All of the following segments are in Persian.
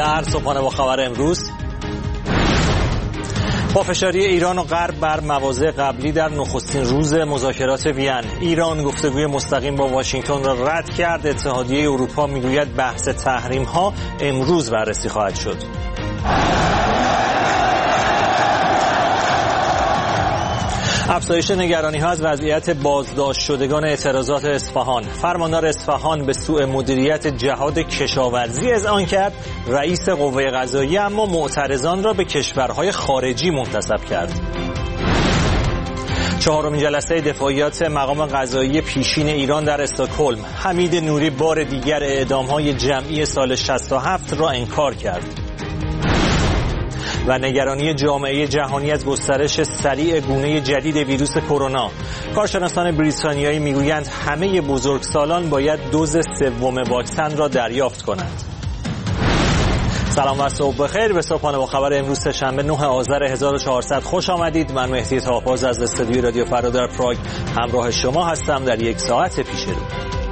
در صبحانه با خبر امروز، پافشاری ایران و غرب بر مواضع قبلی در نخستین روز مذاکرات وین. ایران گفتگوی مستقیم با واشنگتن را رد کرد. اتحادیه اروپا میگوید بحث تحریم‌ها امروز بررسی خواهد شد. افزایش نگرانی‌ها از وضعیت بازداشت شدگان اعتراضات اصفهان. فرماندار اصفهان به سوء مدیریت جهاد کشاورزی اذعان کرد. رئیس قوه قضاییه اما معترضان را به کشورهای خارجی منتسب کرد. چهارمین جلسه دفاعیات مقام قضایی پیشین ایران در استکهلم. حمید نوری بار دیگر اعدام‌های جمعی سال 67 را انکار کرد. و نگرانی جامعه جهانی از گسترش سریع گونه جدید ویروس کرونا. کارشناسان بریتانیایی میگویند همه بزرگسالان باید دوز سوم واکسن را دریافت کنند. سلام و صبح بخیر. به صبحانه با خبر امروز شنبه 9 آذر 1400 خوش آمدید. من مهدی طاپاز از استودیوی رادیو فردا در پراگ همراه شما هستم در یک ساعت پیش رو.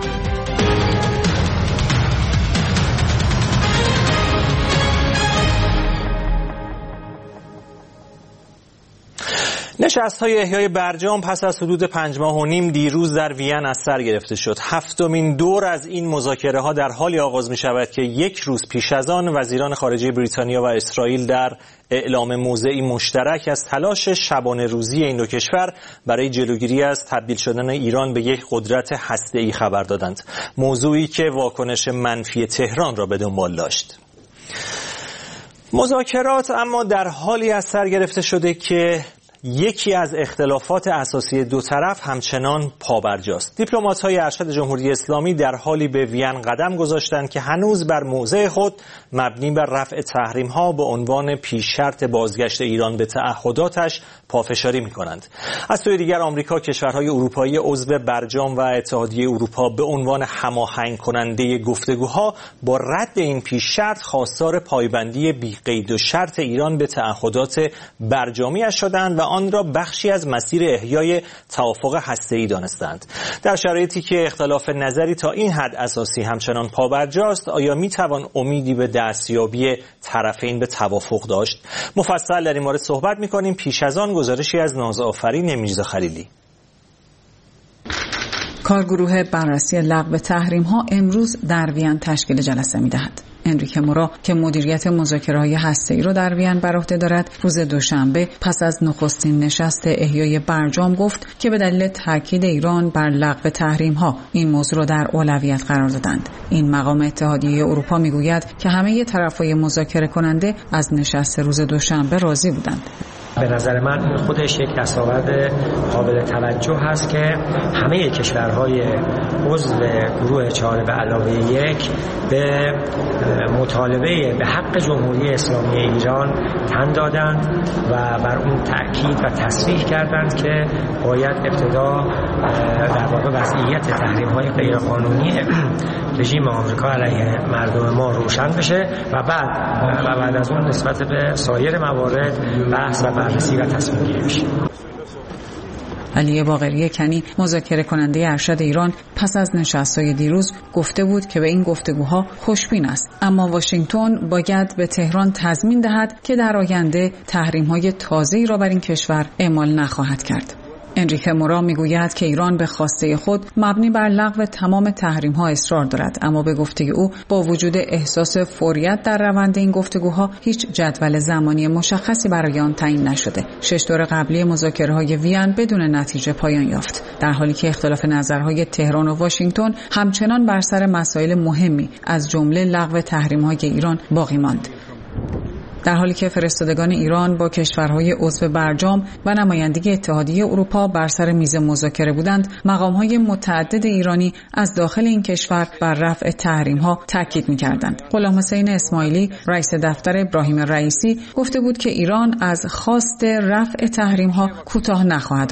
نشست‌های احیای برجام پس از حدود 5 ماه و نیم دیروز در وین از سر گرفته شد. هفتمین دور از این مذاکره‌ها در حالی آغاز می‌شود که یک روز پیش از آن وزیران خارجه بریتانیا و اسرائیل در اعلام موضعی مشترک از تلاش شبانه روزی این دو کشور برای جلوگیری از تبدیل شدن ایران به یک قدرت هسته‌ای خبر دادند. موضوعی که واکنش منفی تهران را به دنبال داشت. مذاکرات اما در حالی از سر گرفته شده که یکی از اختلافات اساسی دو طرف همچنان پابرجاست. دیپلمات‌های ارشد جمهوری اسلامی در حالی به وین قدم گذاشتند که هنوز بر موضع خود مبنی بر رفع تحریم‌ها به عنوان پیش شرط بازگشت ایران به تعهداتش پافشاری می‌کنند. از سوی دیگر آمریکا، کشورهای اروپایی عضو برجام و اتحادیه اروپا به عنوان هماهنگ کننده گفتگوها با رد این پیش شرط خواستار پایبندی بی قید و شرط ایران به تعهدات برجامی‌اش شدند و آن را بخشی از مسیر احیای توافق هسته‌ای دانستند. در شرایطی که اختلاف نظری تا این حد اساسی همچنان پابرجاست، آیا میتوان امیدی به دستیابی طرفین به توافق داشت؟ مفصل در این مورد صحبت می‌کنیم. پیش از آن گزارشی از نازآفرین میرزا خلیلی. کارگروه بررسی لغو تحریم‌ها امروز در وین تشکیل جلسه می‌دهد. انریکه مورا که مدیریت مذاکره‌های هسته‌ای را در وین بر عهده دارد، روز دوشنبه پس از نخستین نشست احیای برجام گفت که به دلیل تاکید ایران بر لغو تحریم‌ها این موضوع را در اولویت قرار دادند. این مقام اتحادیه اروپا میگوید که همه طرف‌های مذاکره کننده از نشست روز دوشنبه راضی بودند. به نظر من این خودش یک دستاورد قابل توجه هست که همه کشورهای عضو گروه 4+1 به مطالبه به حق جمهوری اسلامی ایران تن دادند و بر اون تأکید و تصریح کردند که باید ابتدا در واقع وضعیت تحریم‌های غیرقانونی رژیم آمریکا علیه مردم ما روشن بشه و بعد از اون نسبت به سایر موارد بحث و بررسی و تصمیم گیری بشه. علی باقری کنی، مذاکره کننده ارشد ایران، پس از نشست‌های دیروز گفته بود که به این گفتگوها خوشبین است، اما واشنگتن باید به تهران تضمین دهد که در آینده تحریم‌های تازه‌ای را بر این کشور اعمال نخواهد کرد. انریکه مورا میگوید که ایران به خواسته خود مبنی بر لغو تمام تحریم‌ها اصرار دارد، اما به گفته او با وجود احساس فوریت در روند این گفتگوها هیچ جدول زمانی مشخصی برای آن تعیین نشده. 6 دور قبلی مذاکره‌های وین بدون نتیجه پایان یافت، در حالی که اختلاف نظرهای تهران و واشنگتن همچنان بر سر مسائل مهمی از جمله لغو تحریم‌های ایران باقی ماند. در حالی که فرستادگان ایران با کشورهای عضو برجام و نمایندگی اتحادیه اروپا بر سر میز مذاکره بودند، مقام‌های متعدد ایرانی از داخل این کشور بر رفع تحریم‌ها تاکید می‌کردند. غلام حسین اسماعیلی، رئیس دفتر ابراهیم رئیسی، گفته بود که ایران از خواست رفع تحریم‌ها کوتاه نخواهد آمد.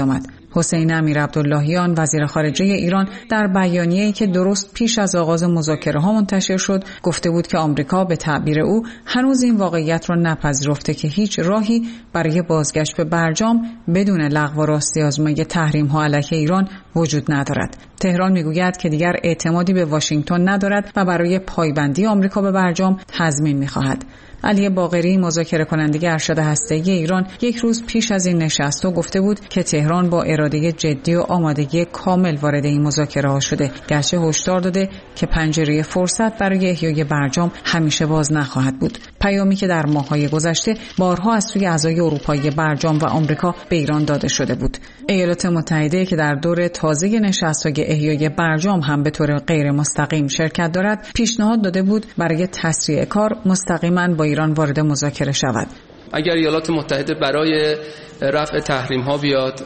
حسین امیرعبداللهیان وزیر خارجه ایران در بیانیه‌ای که درست پیش از آغاز مذاکره‌ها منتشر شد گفته بود که آمریکا به تعبیر او هنوز این واقعیت را نپذیرفته که هیچ راهی برای بازگشت به برجام بدون لغو و راستی‌آزمایی تحریم‌ها علیه ایران وجود ندارد. تهران میگوید که دیگر اعتمادی به واشنگتن ندارد و برای پایبندی آمریکا به برجام تضمین می‌خواهد. علی باقری مذاکره کننده ارشد هسته‌ای ایران یک روز پیش از این نشست گفته بود که تهران با اراده جدی و آمادگی کامل وارد این مذاکره‌ها شده، گرچه هشدار داده که پنجره فرصت برای احیای برجام همیشه باز نخواهد بود. پیامی که در ماه‌های گذشته بارها از سوی اعضای اروپایی برجام و آمریکا به ایران داده شده بود. ایالات متحده که در دور تازه نشست‌های احیای برجام هم به طور غیر مستقیم شرکت دارد، پیشنهاد داده بود برای تسریع کار مستقیما با ایران وارد مذاکره شود. اگر ایالات متحده برای رفع تحریم ها بیاد.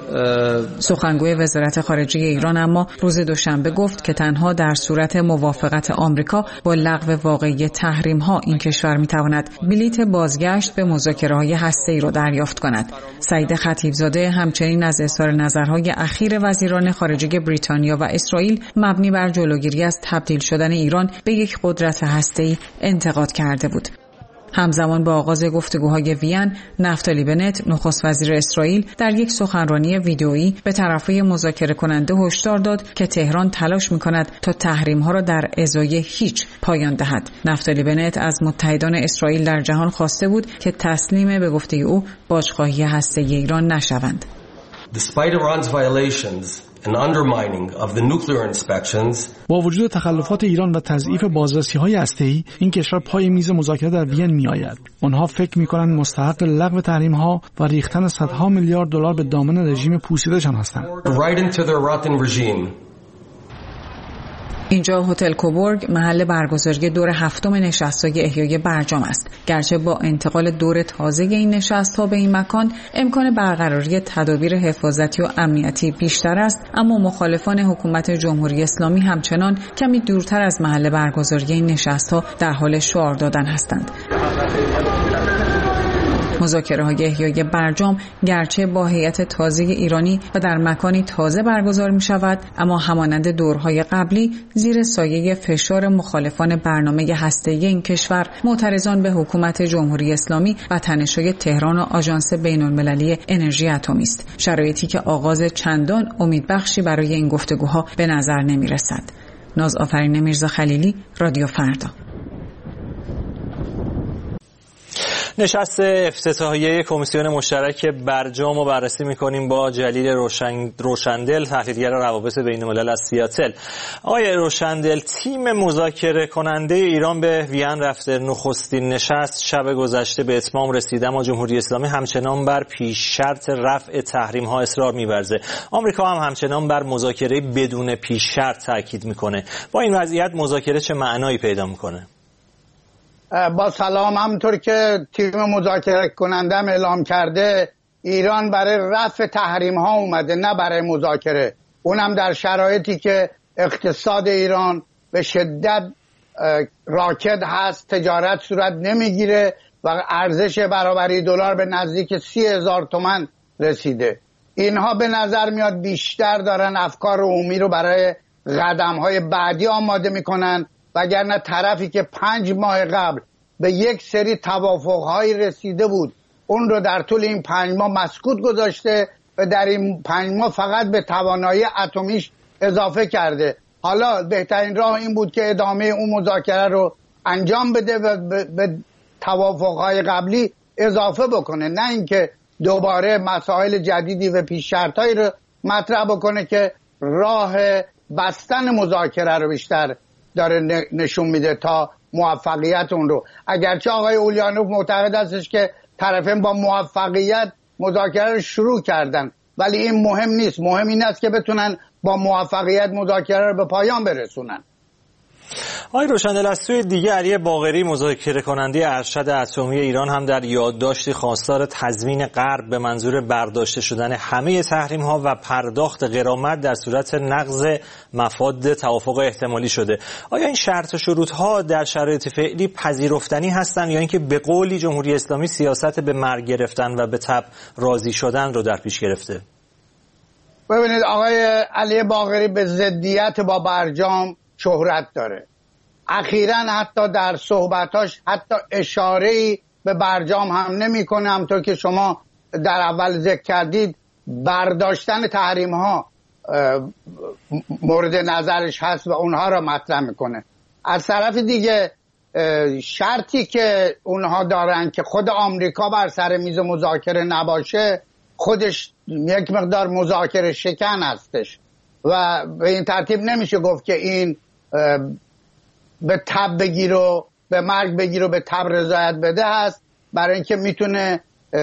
سخنگوی وزارت خارجه ایران اما روز دوشنبه گفت که تنها در صورت موافقت آمریکا با لغو واقعی تحریم ها این کشور می تواند بلیت بازگشت به مذاکره های هسته‌ای را دریافت کند. سعید خطیبزاده همچنین از اظهار نظرهای اخیر وزیران خارجه بریتانیا و اسرائیل مبنی بر جلوگیری از تبدیل شدن ایران به یک قدرت هسته‌ای انتقاد کرده بود. همزمان با آغاز گفتگوهای وین، نفتالی بنت، نخست وزیر اسرائیل، در یک سخنرانی ویدئویی به طرفهای مذاکره کننده هشدار داد که تهران تلاش می‌کند تا تحریم‌ها را در ازای هیچ پایان دهد. نفتالی بنت از متحدان اسرائیل در جهان خواسته بود که تسلیم به گفته او باجخواهی هسته‌ای ایران نشوند. Despite Iran's violations and undermining of the nuclear inspections. با وجود تخلفات ایران و تضعیف بازرسی‌های هسته‌ای، این کشور پای میز مذاکره در وین می‌آید. آنها فکر می‌کنند مستحق لغو تحریم‌ها و ریختن صدها میلیارد دلار به دامن رژیم پوسیده‌شان هستند. Right into their rotten regime. اینجا هتل کوبورگ محل برگزاری دور هفتم نشست‌های احیای برجام است. گرچه با انتقال دور تازه این نشست‌ها به این مکان امکان برقراری تدابیر حفاظتی و امنیتی بیشتر است، اما مخالفان حکومت جمهوری اسلامی همچنان کمی دورتر از محل برگزاری این نشست‌ها در حال شعار دادن هستند. مذاکره‌های احیای برجام گرچه با هیئت تازه ایرانی و در مکانی تازه برگزار می‌شود، اما همانند دورهای قبلی زیر سایه فشار مخالفان برنامه هسته‌ای این کشور، معترضان به حکومت جمهوری اسلامی و تنش‌های تهران و آژانس بین‌المللی انرژی اتمی است، شرایطی که آغاز چندان امیدبخشی برای این گفتگوها به نظر نمی‌رسد. نازآفرین میرزا خلیلی، رادیو فردا. نشست افتتاحیه کمیسیون مشترک برجام رو بررسی می‌کنیم با جلیل روشندل، تحلیلگر روابط بین‌الملل از سیاتل. آقای روشندل، تیم مذاکره کننده ایران به وین رفته. نخستین نشست شب گذشته به اتمام رسید، اما جمهوری اسلامی همچنان بر پیش شرط رفع تحریم‌ها اصرار می‌ورزه. آمریکا هم همچنان بر مذاکره بدون پیش شرط تاکید می‌کنه. با این وضعیت مذاکره چه معنایی پیدا می‌کنه؟ با سلام، همونطور که تیم مذاکره کننده اعلام کرده، ایران برای رفع تحریم ها اومده، نه برای مذاکره. اونم در شرایطی که اقتصاد ایران به شدت راکد هست، تجارت صورت نمیگیره و ارزش برابری دلار به نزدیک 30,000 تومان رسیده. اینها به نظر میاد بیشتر دارن افکار عمومی رو برای قدم های بعدی آماده میکنن، وگرنه طرفی که 5 ماه قبل به یک سری توافق‌هایی رسیده بود، اون رو در طول این 5 ماه مسکوت گذاشته و در این 5 ماه فقط به توانایی اتمیش اضافه کرده. حالا بهترین راه این بود که ادامه اون مذاکره رو انجام بده و به توافق‌های قبلی اضافه بکنه، نه اینکه دوباره مسائل جدیدی و پیش شرطایی رو مطرح بکنه که راه بستن مذاکره رو بیشتر داره نشون میده تا موفقیت اون رو. اگرچه آقای اولیانوف معتقد هستش که طرفین با موفقیت مذاکره رو شروع کردن، ولی این مهم نیست. مهم این است که بتونن با موفقیت مذاکره رو به پایان برسونن. آقای روشندل، از سوی دیگه علی باقری مذاکره کننده ارشد اتمی ایران هم در یادداشتی خواستار تضمین غرب به منظور برداشته شدن همه تحریم‌ها و پرداخت غرامت در صورت نقض مفاد توافق احتمالی شده. آیا این شرط و شروط‌ها در شرایط فعلی پذیرفتنی هستند یا اینکه به قولی جمهوری اسلامی سیاست به مرگ گرفتن و به تب راضی شدن رو در پیش گرفته؟ ببینید آقای علی باقری به ضدیت با برجام شهرت داره. اخیراً حتی در صحبتاش حتی اشاره‌ای به برجام هم نمی‌کنه. همونطور که شما در اول ذکر کردید برداشتن تحریم ها مورد نظرش هست و اونها را مطرح میکنه. از طرف دیگه شرطی که اونها دارن که خود آمریکا بر سر میز مذاکره نباشه خودش یک مقدار مذاکره شکن هستش و به این ترتیب نمیشه گفت که این به تب بگیر و به مرگ بگیر و به تب رضایت بده هست، برای اینکه میتونه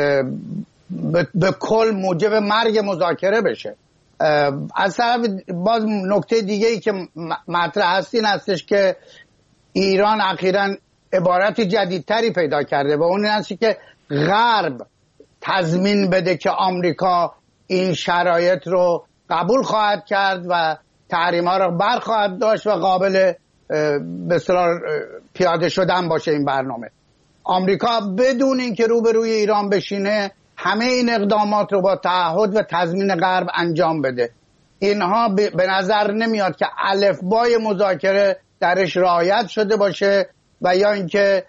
به کل موجب مرگ مذاکره بشه. از طرف باز نکته دیگه ای که مطرح هست این هستش که ایران اخیراً عبارت جدیدتری پیدا کرده و اون هستی که غرب تضمین بده که آمریکا این شرایط رو قبول خواهد کرد و تحریم ها رو برخواهد داشت و قابل به اصطلاح پیاده شدن باشه این برنامه. آمریکا بدون اینکه روبروی ایران بشینه همه این اقدامات رو با تعهد و تضمین غرب انجام بده. اینها به نظر نمیاد که الفبای مذاکره درش رعایت شده باشه و یا اینکه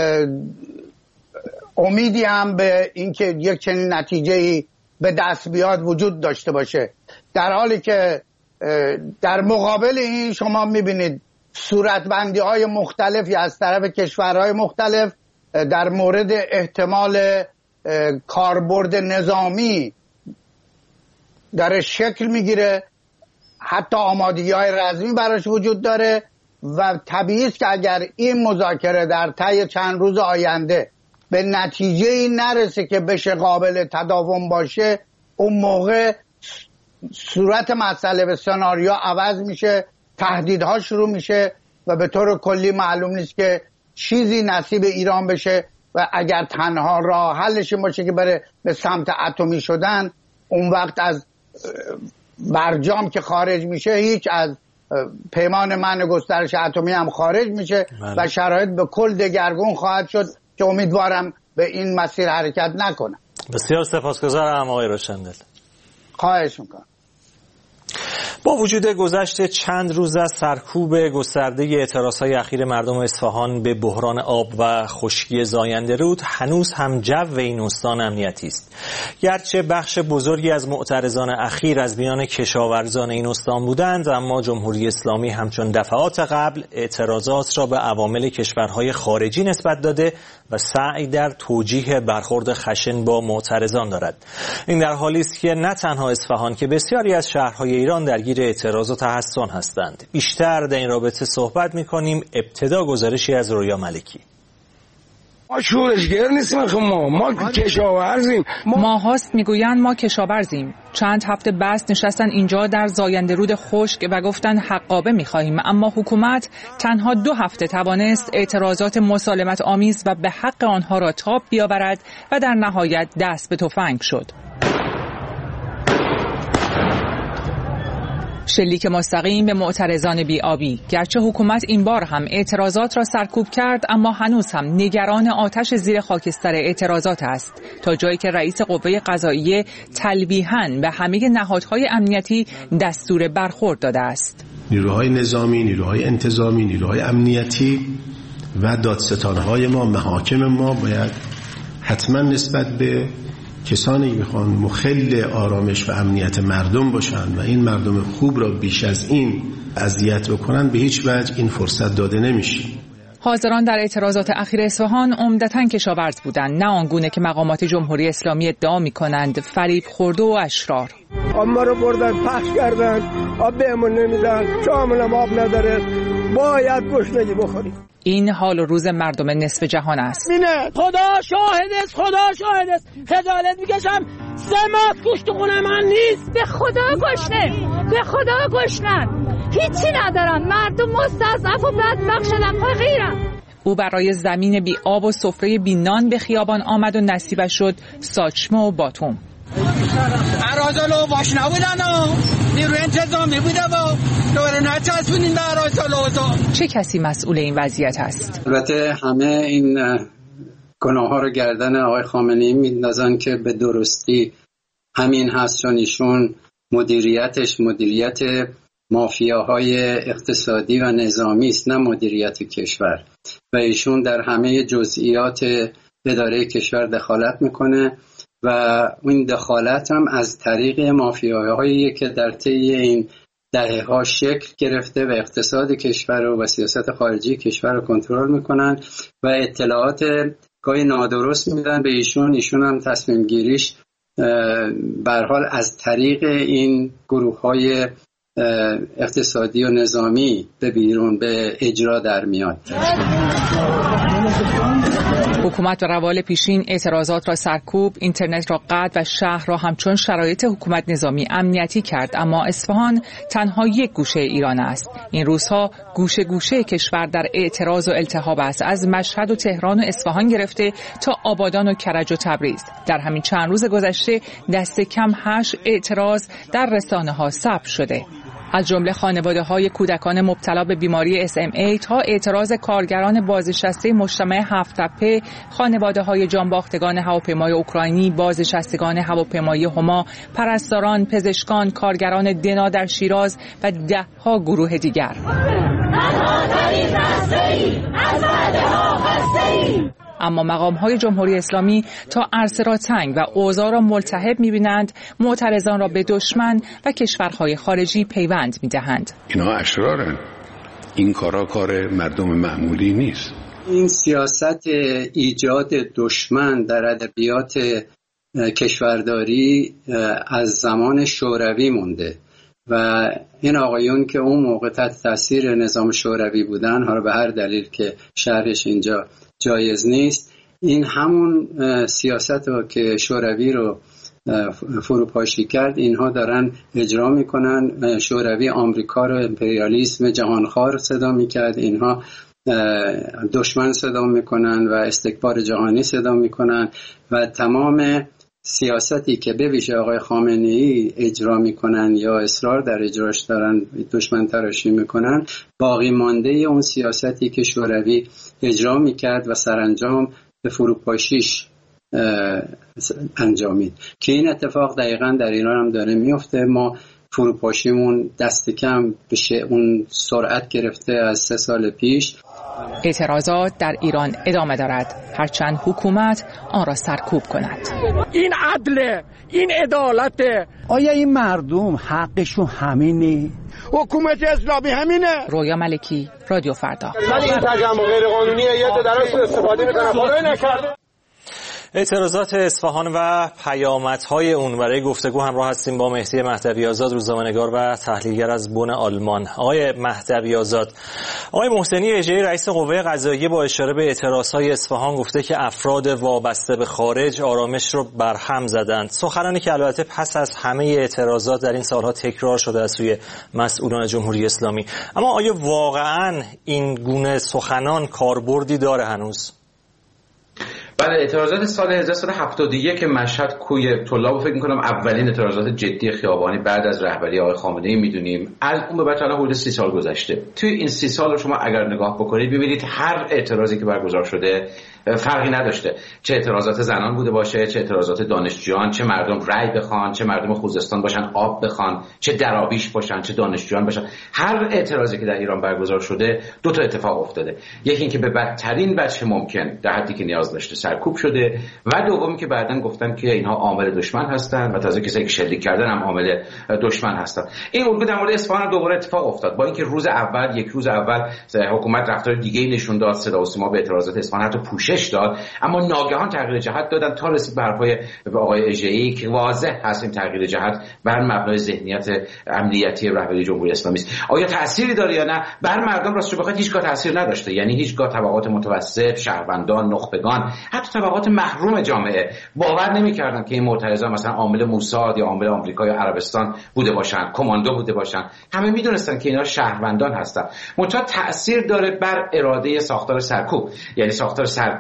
امیدی هم به اینکه یک چنین نتیجه‌ای به دست بیاد وجود داشته باشه، در حالی که در مقابل این شما میبینید صورتبندی‌های مختلفی از طرف کشورهای مختلف در مورد احتمال کاربرد نظامی داره شکل میگیره، حتی آمادگی‌های رسمی براش وجود داره و طبیعی است که اگر این مذاکره در طی چند روز آینده به نتیجه‌ای نرسه که بشه قابل تداوم باشه، اون موقع صورت مسئله به سناریو عوض میشه، تهدیدها شروع میشه و به طور کلی معلوم نیست که چیزی نصیب ایران بشه و اگر تنها راه حلش باشه که بره به سمت اتمی شدن، اون وقت از برجام که خارج میشه هیچ از پیمان منع گسترش اتمی هم خارج میشه و شرایط به کل دگرگون خواهد شد که امیدوارم به این مسیر حرکت نکنه. بسیار سپاسگزارم آقای روشندل. خواهش میکنم. با وجود گذشت چند روز از سرکوب گسترده اعتراضهای اخیر مردم اصفهان به بحران آب و خشکی زاینده رود، هنوز هم جو این استان امنیتی است. گرچه بخش بزرگی از معترضان اخیر از میان کشاورزان این استان بودند، اما جمهوری اسلامی همچون دفعات قبل اعتراضات را به عوامل کشورهای خارجی نسبت داده و سعی در توجیه برخورد خشن با معترضان دارد. این در حالی است که نه تنها اصفهان که بسیاری از شهرهای ایران درگیر اعتراض و تحصن هستند. بیشتر در این رابطه صحبت می‌کنیم. ابتدا گزارشی از رویا ملکی. ما شورشگر نیستیم، ما کشاورزیم. ما هاست میگویند ما کشاورزیم. چند هفته بس نشستن اینجا در زاینده رود خشک و گفتن حقابه می‌خواهیم، اما حکومت تنها 2 هفته توانست اعتراضات مسالمت آمیز و به حق آنها را تاب بیاورد و در نهایت دست به تفنگ شد. شلیک مستقیم به معترضان بی‌آبی. گرچه حکومت این بار هم اعتراضات را سرکوب کرد، اما هنوز هم نگران آتش زیر خاکستر اعتراضات است، تا جایی که رئیس قوه قضاییه تلویحاً به همه نهادهای امنیتی دستور برخورد داده است. نیروهای نظامی، نیروهای انتظامی، نیروهای امنیتی و دادستانهای ما، محاکم ما باید حتما نسبت به کسانی که میخوان مخل آرامش و امنیت مردم باشند و این مردم خوب را بیش از این اذیت بکنن، به هیچ وجه این فرصت داده نمیشه. حاضران در اعتراضات اخیر اصفهان عمدتاً کشاورز بودند، نه آنگونه که مقامات جمهوری اسلامی ادعا میکنند فریب خورده و اشرار. آب ما رو بردن پخش کردن، آب بهمون نمیدن، شامل آب نداره، باید گشنگی بخوریم. این حال و روز مردم نصف جهان است. خدا شاهد است، خدا شاهد است. خجالت میکشم، 3 ماه گوشت خونه من نیست. به خدا گشنه، به خدا گشنن، هیچی ندارن. مردم مستضعف و بدبخت شدن، فقیرن. او برای زمین بی آب و سفره بی نان به خیابان آمد و نصیبش شد ساچمه و باتوم. عراضلو باش نبودن و نیروی انتظامی بوده و دوره نچسبونین به عراضلو. چه کسی مسئول این وضعیت است؟ البته همه این گناه ها رو گردن آقای خامنه‌ای میندازن که به درستی همین هست، چون ایشون مدیریتش مدیریت مافیاهای اقتصادی و نظامی است، نه مدیریت کشور، و ایشون در همه جزئیات اداره کشور دخالت میکنه و این دخالت هم از طریق مافیاهایی که در طی این دهه‌ها شکل گرفته و اقتصاد کشور و سیاست خارجی کشور رو کنترل میکنن و اطلاعات گاهی نادرست میدن به ایشون هم تصمیم گیریش به هر حال از طریق این گروه‌های اقتصادی و نظامی به بیرون به اجرا در میاد. حکومت و روال پیشین اعتراضات را سرکوب، اینترنت را قطع و شهر را همچون شرایط حکومت نظامی امنیتی کرد. اما اصفهان تنها یک گوشه ایران است. این روزها گوشه گوشه کشور در اعتراض و التهاب است، از مشهد و تهران و اصفهان گرفته تا آبادان و کرج و تبریز. در همین چند روز گذشته دست کم 8 اعتراض در رسانه‌ها ثبت شده، از جمله خانواده‌های کودکان مبتلا به بیماری SMA تا اعتراض کارگران بازنشسته مجتمع هفت‌تپه، خانواده‌های جانباختگان هواپیمای اوکراینی، بازنشستگان هواپیمای هما، پرستاران، پزشکان، کارگران دنا در شیراز و 10 گروه دیگر. اما مقام‌های جمهوری اسلامی تا عرصه را تنگ و اوضاع را ملتهب می‌بینند، معترضان را به دشمن و کشورهای خارجی پیوند می‌دهند. اینا اشرارن. این کار مردم معمولی نیست. این سیاست ایجاد دشمن در ادبیات کشورداری از زمان شوروی مونده و این آقایون که اون موقع تحت تاثیر نظام شوروی بودن، حالا به هر دلیل که شرحش اینجا جایز نیست، این همون سیاست رو که شوروی رو فروپاشی کرد اینها دارن اجرا میکنن. شوروی آمریکا رو امپریالیسم جهانخوار صدا میکرد، اینها دشمن صدا میکنن و استکبار جهانی صدا میکنن و تمام سیاستی که به ویژه آقای خامنه‌ای اجرا میکنن یا اصرار در اجراش دارن دشمن تراشی میکنن، باقی مانده اون سیاستی که شوروی اجرا میکرد و سرانجام به فروپاشیش انجامید که این اتفاق دقیقاً در ایران هم داره میفته. ما فروپاشیمون دست کم بشه اون سرعت گرفته از 3 سال پیش. اعتراضات در ایران ادامه دارد، هرچند حکومت آن را سرکوب کند. این عدله، این عدالته. آیا این مردم حقشون همینه؟ حکومت اسلامی همینه. رویا ملکی، رادیو فردا. این تجمع غیر قانونیه، یه دارن استفاده میکنن، خدای نکرده. اعتراضات اصفهان و پیامدهای اون. برای گفتگو همراه هستیم با مهدی مهدوی آزاد، روزنامه‌نگار و تحلیلگر از بن آلمان. آقای مهدوی آزاد، آقای محسنی اژه‌ای رئیس قوه قضاییه با اشاره به اعتراضهای اصفهان گفته که افراد وابسته به خارج آرامش رو برهم زدند. سخنانی که البته پس از همه اعتراضات در این سالها تکرار شده از سوی مسئولان جمهوری اسلامی. اما آیا واقعاً این گونه سخنان کاربردی داره هنوز؟ بله، اعتراضات سال 1371 که مشهد کوی طلاب فکر می‌کنم اولین اعتراضات جدی خیابانی بعد از رهبری آقای خامنه‌ای می‌دونیم. از اون به بعد الان حدود 30 سال گذشته. توی این 30 سال رو شما اگر نگاه بکنید ببینید هر اعتراضی که برگزار شده فرقی نداشته، چه اعتراضات زنان بوده باشه، چه اعتراضات دانشجویان، چه مردم رأی بخوان، چه مردم خوزستان باشن آب بخوان، چه درابیش باشن، چه دانشجویان باشن. هر اعتراضی که در ایران برگزار شده 2 تا اتفاق افتاده. یکی اینکه به بدترین وجه ممکن در حدی که نیاز داشته سرکوب شده و دومی که بعداً گفتن که اینها عامل دشمن هستن و تازه کسایی که شلیک کردن هم عامل دشمن هستن. این الگو در مورد اصفهان دوباره اتفاق افتاد، با اینکه یک روز اول حکومت رفتار دیگه‌ای نشون داد، صدا و سیما به اعتراضات اصفهان حتی پوشش داد، اما ناگهان تغییر جهت دادن تا رسید به حرفای آقای اژه‌ای که واضح هست این تغییر جهت بر مبنای ذهنیت امنیتی رهبری جمهوری اسلامی است. آیا تأثیری داره یا نه؟ بر مردم راستش بخواید هیچگاه تأثیر نداشته. یعنی هیچگاه طبقات متوسط، شهروندان، نخبگان، حتی طبقات محروم جامعه باور نمی‌کردن که این معترضان مثلا عامل موساد یا عامل آمریکا یا عربستان بوده باشن، کماندو بوده باشن. همه می‌دونستان که اینا شهروندان هستن. منتها تأثیر داره بر اراده ساختار سرکوب. یعنی ساختار سرکوب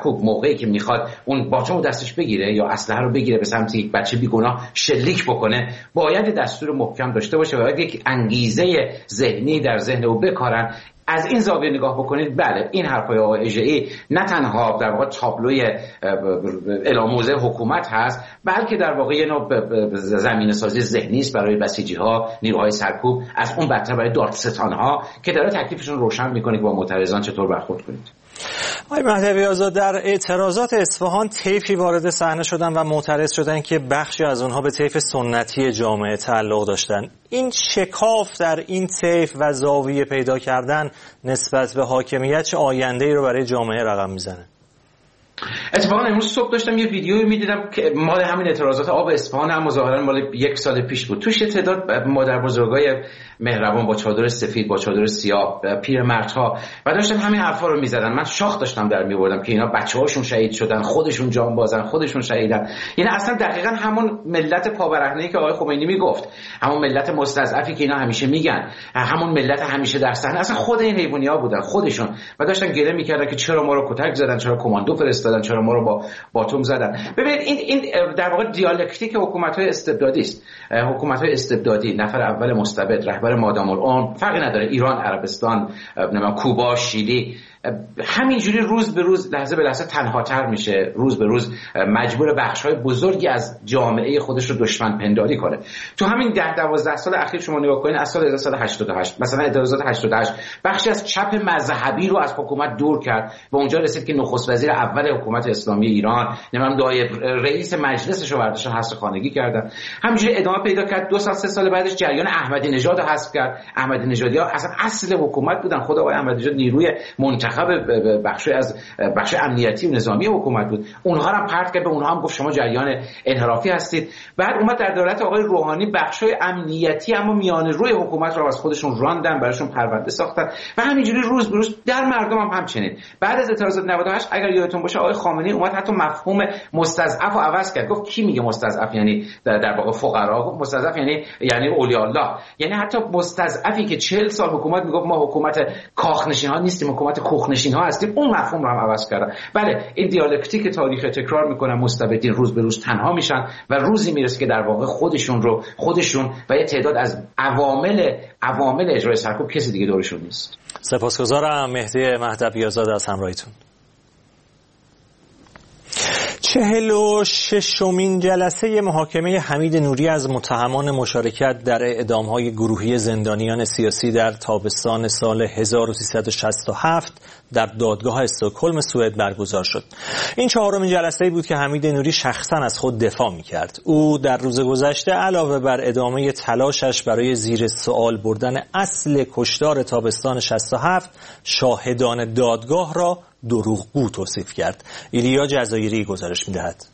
سرکوب موقعی که میخواد اون باطمو دستش بگیره یا اسلحه رو بگیره به سمت یک بچه بیگناه شلیک بکنه، باید دستور محکم داشته باشه، باید یک انگیزه ذهنی در ذهن او بکارن. از این زاویه نگاه بکنید، بله این حرفای آقای اژه‌ای نه تنها در واقع تابلوی اعلام‌موضع حکومت هست، بلکه در واقع یه نوع زمینه سازی ذهنی است برای بسیجی‌ها، نیروهای سرکوب، از اون بدتر برای دادستان‌ها که داره تکلیفشون روشن می‌کنه که با معترضان چطور برخورد کنید. آقای مهدوی آزاد، در اعتراضات اصفهان طیفی وارد صحنه شدن و معترض شدن که بخشی از اونها به طیف سنتی جامعه تعلق داشتن. این شکاف در این طیف و زاویه پیدا کردن نسبت به حاکمیت چه آینده‌ای رو برای جامعه رقم میزنه؟ اتفاقا امروز صبح داشتم یه ویدیویی میدیدم که مال همین اعتراضات آب اصفهان، هم ظاهرا مال 1 سال پیش بود. توش تعداد مادر بزرگای مهربان با چادر سفید، با چادر سیاه، پیرمردها و داشتن همین حرفا رو میزدن. من شاخ داشتم در میوردم که اینا بچه‌هاشون شهید شدن، خودشون جان بازن، خودشون شهیدن. یعنی اصلا دقیقاً همون ملت پابرهنه‌ای که آقای خمینی میگفت، همون ملت مستضعفی که اینا همیشه میگن، همون ملت همیشه در صحنه، اصلا خود این حیوانی‌ها بودن خودشون و داشتن گله میکردن که چرا ما رو کتک زدن، چرا کماندو فرستادن، چرا ما رو با باتوم زدن. ببینید این در واقع دیالکتیک حکومت‌های استبدادی است. حکومت‌های استبدادی، نفر اول مستبد، رهبر مادام‌العمر، فرقی نداره، ایران، عربستان، کوبا، شیلی، همینجوری روز به روز، لحظه به لحظه تنهاتر میشه، روز به روز مجبور بخش‌های بزرگی از جامعه خودش رو دشمن پنداری کنه. تو همین 10-12 سال اخیر شما نگاه کنید، از سال 1988 مثلا اعتراضات 88 بخشی از چپ مذهبی رو از حکومت دور کرد و اونجا رسید که نخست وزیر اول حکومت اسلامی ایران، نمیدونم نایب رئیس مجلسش رو برداشتن حذف خانگی کردن. همینجوری ادامه پیدا کرد. 2 سال 3 سال بعدش جریان احمدی نژاد رو حذف کرد. احمدی نژادی‌ها اصلا اصل حکومت بودن. خود آقای احمدی نژاد نیروی منتخب بخش امنیتی و نظامی حکومت بود. اونها رو هم پرت کرد، به اونها هم گفت شما جریان انحرافی هستید. بعد اومد در دولت آقای روحانی بخشای امنیتی اما میان روی حکومت رو از خودشون راندن، براشون پرونده ساختن و همینجوری روز به روز در مردم هم همچنین. بعد از اعتراضات 98 اگر یادتون باشه آقای خامنه‌ای اومد حتی مفهوم مستضعف رو عوض کرد. گفت کی میگه مستضعف یعنی در واقع فقرا، گفت مستضعف یعنی اولیاء الله. یعنی حتی مستضعفی که 40 سال حکومت میگفت ما حکومت کاخنشین‌ها نیستیم، حکومت کوخنشین‌ها هستیم، اون مفهوم رو هم عوض کردن. بله این دیالکتیک تاریخ تکرار میکنن، مستبدین روز به روز تنها میشن و روزی میرسه که در واقع خودشون و یه تعداد از عوامل اجرای سرکوب کسی دیگه دورشون نیست. سپاسگزارم مهدی مهدوی آزاد از همراهیتون. 46مین جلسه محاکمه حمید نوری از متهمان مشارکت در اعدام‌های گروهی زندانیان سیاسی در تابستان سال 1367 در دادگاه استکهلم سوئد برگزار شد. این 4مین جلسه‌ای بود که حمید نوری شخصاً از خود دفاع می‌کرد. او در روز گذشته علاوه بر ادامه تلاشش برای زیر سوال بردن اصل کشتار تابستان 67، شاهدان دادگاه را دروغگو توصیف کرد. ایلیا جزایری گزارش می‌دهد.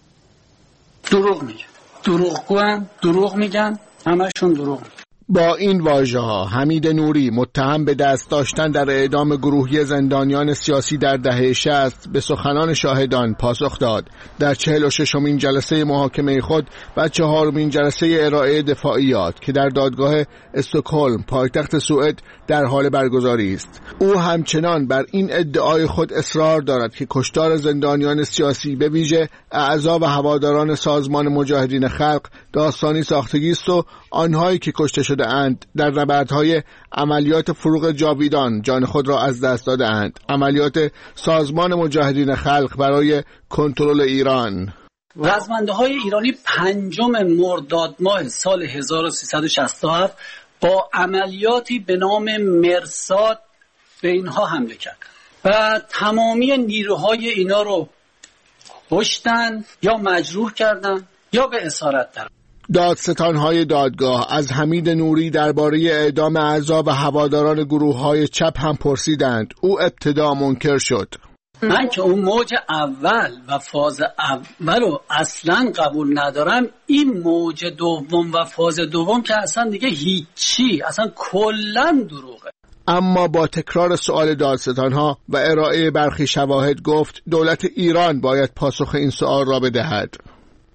دروغ میگن، همشون دروغ میگن. با این واژه‌ها حمید نوری متهم به دست داشتن در اعدام گروهی زندانیان سیاسی در دهه 60 به سخنان شاهدان پاسخ داد. در 46مین جلسه محاکمه خود و 4مین جلسه ارائه دفاعیات که در دادگاه استکهلم پایتخت سوئد در حال برگزاری است، او همچنان بر این ادعای خود اصرار دارد که کشتار زندانیان سیاسی به ویژه اعضا و هواداران سازمان مجاهدین خلق داستانی ساختگی است و آنهایی که کشته شده اند در نبردهای عملیات فروغ جاویدان جان خود را از دست داده اند. عملیات سازمان مجاهدین خلق برای کنترل ایران. رزمنده‌های ایرانی 5 مرداد ماه سال 1367 با عملیاتی به نام مرصاد به اینها حمله کرد و تمامی نیروهای اینا رو کشتن یا مجروح کردن یا به اسارت در. دادستان‌های دادگاه از حمید نوری درباره اعدام اعضا و هواداران گروه‌های چپ هم پرسیدند. او ابتدا منکر شد. من که اون موج اول و فاز اول رو اصلا قبول ندارم، این موج دوم و فاز دوم که اصلا دیگه هیچی، اصلا کلاً دروغه. اما با تکرار سؤال دادستان‌ها و ارائه برخی شواهد گفت دولت ایران باید پاسخ این سؤال را بدهد.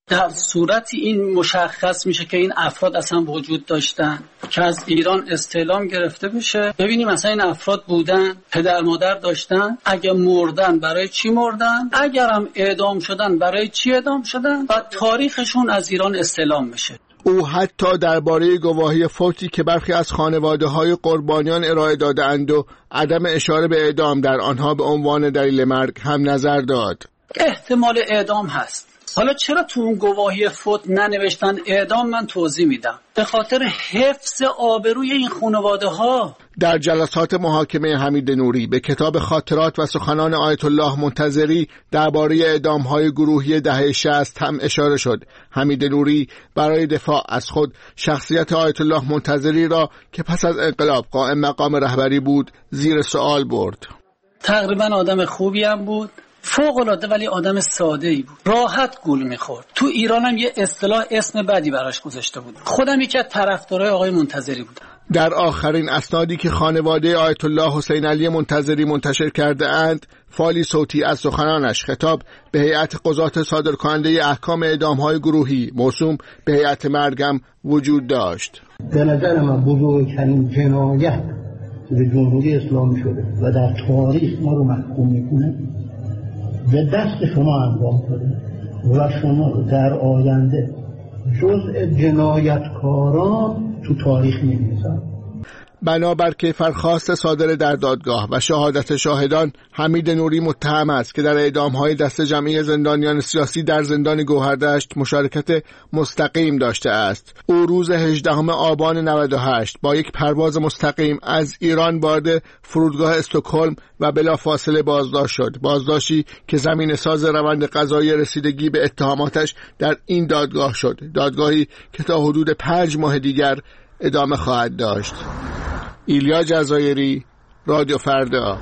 در صورتی این مشخص میشه که این افراد اصلا وجود داشتن که از ایران استعلام گرفته بشه، ببینیم مثلا این افراد بودن، پدر مادر داشتن، اگه مردن برای چی مردن، اگرم اعدام شدن برای چی اعدام شدن و تاریخشون از ایران استعلام بشه. او حتی درباره گواهی فوتی که برخی از خانواده‌های قربانیان ارائه داده‌اند و عدم اشاره به اعدام در آنها به عنوان دلیل مرگ هم نظر داد. احتمال اعدام هست. حالا چرا تو اون گواهی فوت ننوشتن اعدام؟ من توضیح میدم. به خاطر حفظ آبروی این خانواده ها. در جلسات محاکمه حمید نوری به کتاب خاطرات و سخنان آیت الله منتظری درباره اعدام‌های گروهی دهه 60 هم اشاره شد. حمید نوری برای دفاع از خود شخصیت آیت الله منتظری را که پس از انقلاب قائم مقام رهبری بود زیر سوال برد. تقریبا آدم خوبی هم بود، فوق‌العاده، ولی آدم ساده‌ای بود، راحت گول می‌خورد. تو ایران هم یه اصطلاح اسم بدی براش گذاشته بود. خودم یکی از طرفدارای آقای منتظری بودم. در آخرین اسنادی که خانواده آیت الله حسین علی منتظری منتشر کرده اند، فایلی صوتی از سخنانش خطاب به هیئت قضات صادرکننده احکام اعدام‌های گروهی موسوم به هیئت مرگم وجود داشت. به نظر من بزرگترین جنایت به جمهوری اسلامی شده و در تاریخ ما رو محکوم می‌کنه به دست شما انجام شده و شما رو در آینده جزء جنایتکاران تو تاریخ می‌نویسن. بنابر کیفرخواست صادر در دادگاه و شهادت شاهدان، حمید نوری متهم است که در اعدام‌های دست جمعی زندانیان سیاسی در زندان گوهردشت مشارکت مستقیم داشته است. او روز 18 آبان 98 با یک پرواز مستقیم از ایران وارد فرودگاه استکهلم و بلافاصله بازداشت شد. بازداشتی که زمینه‌ساز روند قضایی رسیدگی به اتهاماتش در این دادگاه شد. دادگاهی که تا حدود 5 ماه دیگر ادامه خواهد داشت. ایلیا جزایری، رادیو فردا.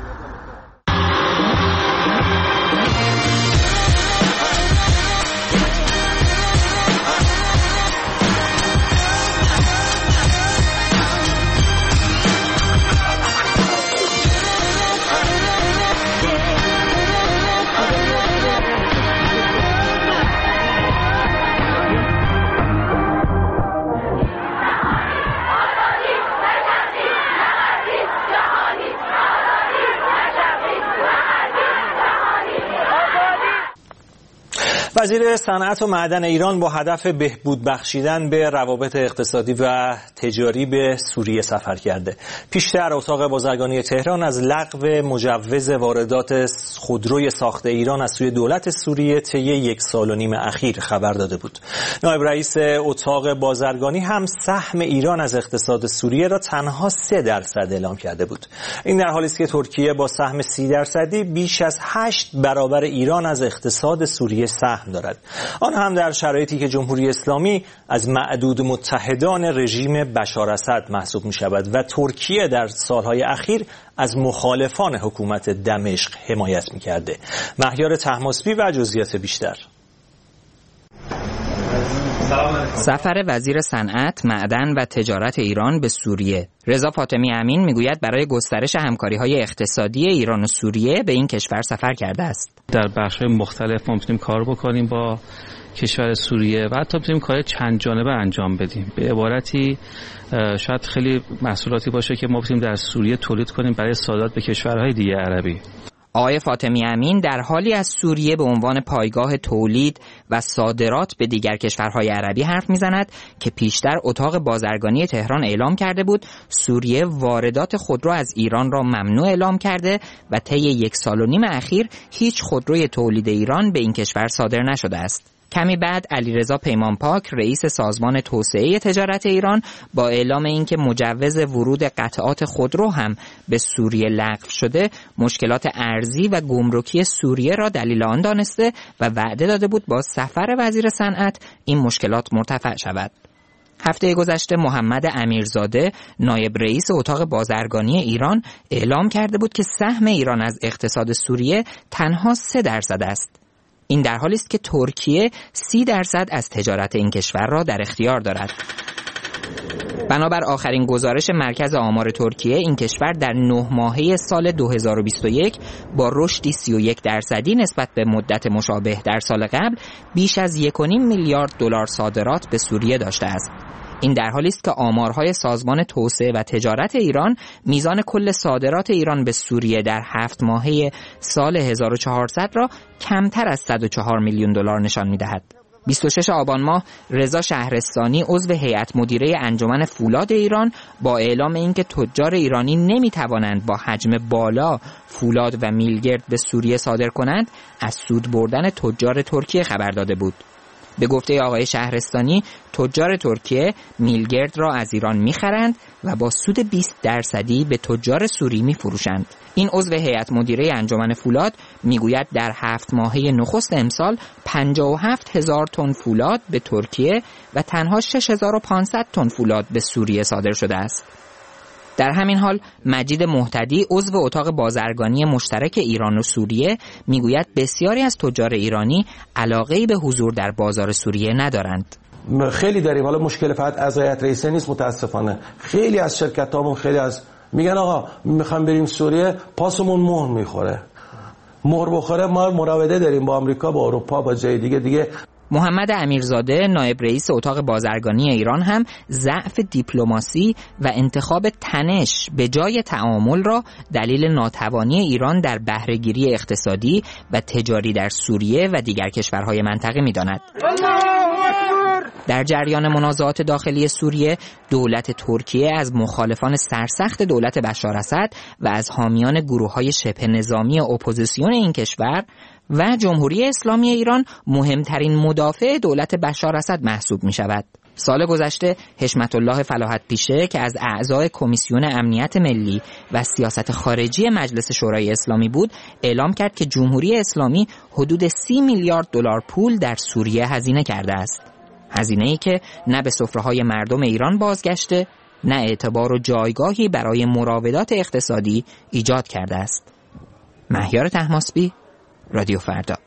وزیر صنعت و معدن ایران با هدف بهبود بخشیدن به روابط اقتصادی و تجاری به سوریه سفر کرده. پیشتر اتاق بازرگانی تهران از لغو مجوز واردات خودروی ساخت ایران از سوی دولت سوریه طی 1.5 سال اخیر خبر داده بود. نایب رئیس اتاق بازرگانی هم سهم ایران از اقتصاد سوریه را تنها 3% اعلام کرده بود. این در حالی است که ترکیه با سهم 30% بیش از 8 برابر ایران از اقتصاد سوریه سهم دارد. آن هم در شرایطی که جمهوری اسلامی از معدود متحدان رژیم بشار اسد محسوب می شود و ترکیه در سالهای اخیر از مخالفان حکومت دمشق حمایت می کرده. مهیار طهماسبی و جزئیات بیشتر. سفر وزیر صنعت، معدن و تجارت ایران به سوریه. رضا فاطمی امین میگوید برای گسترش همکاری‌های اقتصادی ایران و سوریه به این کشور سفر کرده است. در بخش‌های مختلف ما می‌تونیم کار بکنیم با کشور سوریه و حتی می‌تونیم کار چند جانبه انجام بدیم. به عبارتی شاید خیلی محصولاتی باشه که ما بتونیم در سوریه تولید کنیم برای صادرات به کشورهای دیگه عربی. آقای فاطمی امین در حالی از سوریه به عنوان پایگاه تولید و صادرات به دیگر کشورهای عربی حرف میزند که پیشتر اتاق بازرگانی تهران اعلام کرده بود سوریه واردات خودرو از ایران را ممنوع اعلام کرده و طی 1.5 سال اخیر هیچ خودروی تولید ایران به این کشور صادر نشده است. کمی بعد علیرضا پیمانپاک رئیس سازمان توسعه تجارت ایران با اعلام اینکه مجوز ورود قطعات خودرو هم به سوریه لغو شده، مشکلات ارزی و گمرکی سوریه را دلیل آن دانسته و وعده داده بود با سفر وزیر صنعت این مشکلات مرتفع شود. هفته گذشته محمد امیرزاده نایب رئیس اتاق بازرگانی ایران اعلام کرده بود که سهم ایران از اقتصاد سوریه تنها 3% است. این در حالی است که ترکیه 30% از تجارت این کشور را در اختیار دارد. بنابر آخرین گزارش مرکز آمار ترکیه، این کشور در 9 ماهه سال 2021 با رشدی 31% نسبت به مدت مشابه در سال قبل بیش از 1.5 میلیارد دلار صادرات به سوریه داشته است. این در حالی است که آمارهای سازمان توسعه و تجارت ایران میزان کل صادرات ایران به سوریه در 7 ماهه سال 1400 را کمتر از 104 میلیون دلار نشان می‌دهد. 26 آبان ماه رضا شهرستانی عضو هیئت مدیره انجمن فولاد ایران با اعلام اینکه تجار ایرانی نمی‌توانند با حجم بالا فولاد و میلگرد به سوریه صادر کنند، از سود بردن تجار ترکیه خبر داده بود. به گفته آقای شهرستانی، تجار ترکیه میلگرد را از ایران می‌خرند و با سود 20% به تجار سوری می‌فروشند. این عضو هیئت مدیره انجمن فولاد میگوید در 7 ماهه نخست امسال 57,000 تن فولاد به ترکیه و تنها 6,500 تن فولاد به سوریه صادر شده است. در همین حال مجید مهتدی عضو اتاق بازرگانی مشترک ایران و سوریه میگوید بسیاری از تجار ایرانی علاقه‌ای به حضور در بازار سوریه ندارند. خیلی داریم، حالا مشکل فقط از هیئت رئیسه نیست، متاسفانه خیلی از شرکتامون خیلی از میگن آقا میخوام بریم سوریه، پاسمون مهر میخوره. مهر بخوره ما مراوده داریم با آمریکا، با اروپا، با جای دیگه. محمد امیرزاده نایب رئیس اتاق بازرگانی ایران هم ضعف دیپلماسی و انتخاب تنش به جای تعامل را دلیل ناتوانی ایران در بهره‌گیری اقتصادی و تجاری در سوریه و دیگر کشورهای منطقه می‌داند. در جریان منازعات داخلی سوریه، دولت ترکیه از مخالفان سرسخت دولت بشار اسد و از حامیان گروه‌های شبه نظامی اپوزیسیون این کشور و جمهوری اسلامی ایران مهمترین مدافع دولت بشار اسد محسوب می شود. سال گذشته حشمت الله فلاحت پیشه که از اعضای کمیسیون امنیت ملی و سیاست خارجی مجلس شورای اسلامی بود، اعلام کرد که جمهوری اسلامی حدود 30 میلیارد دلار پول در سوریه هزینه کرده است. هزینه‌ای که نه به سفره‌های مردم ایران بازگشته، نه اعتبار و جایگاهی برای مراودات اقتصادی ایجاد کرده است. مهیار طهماسبی، رادیو فردا.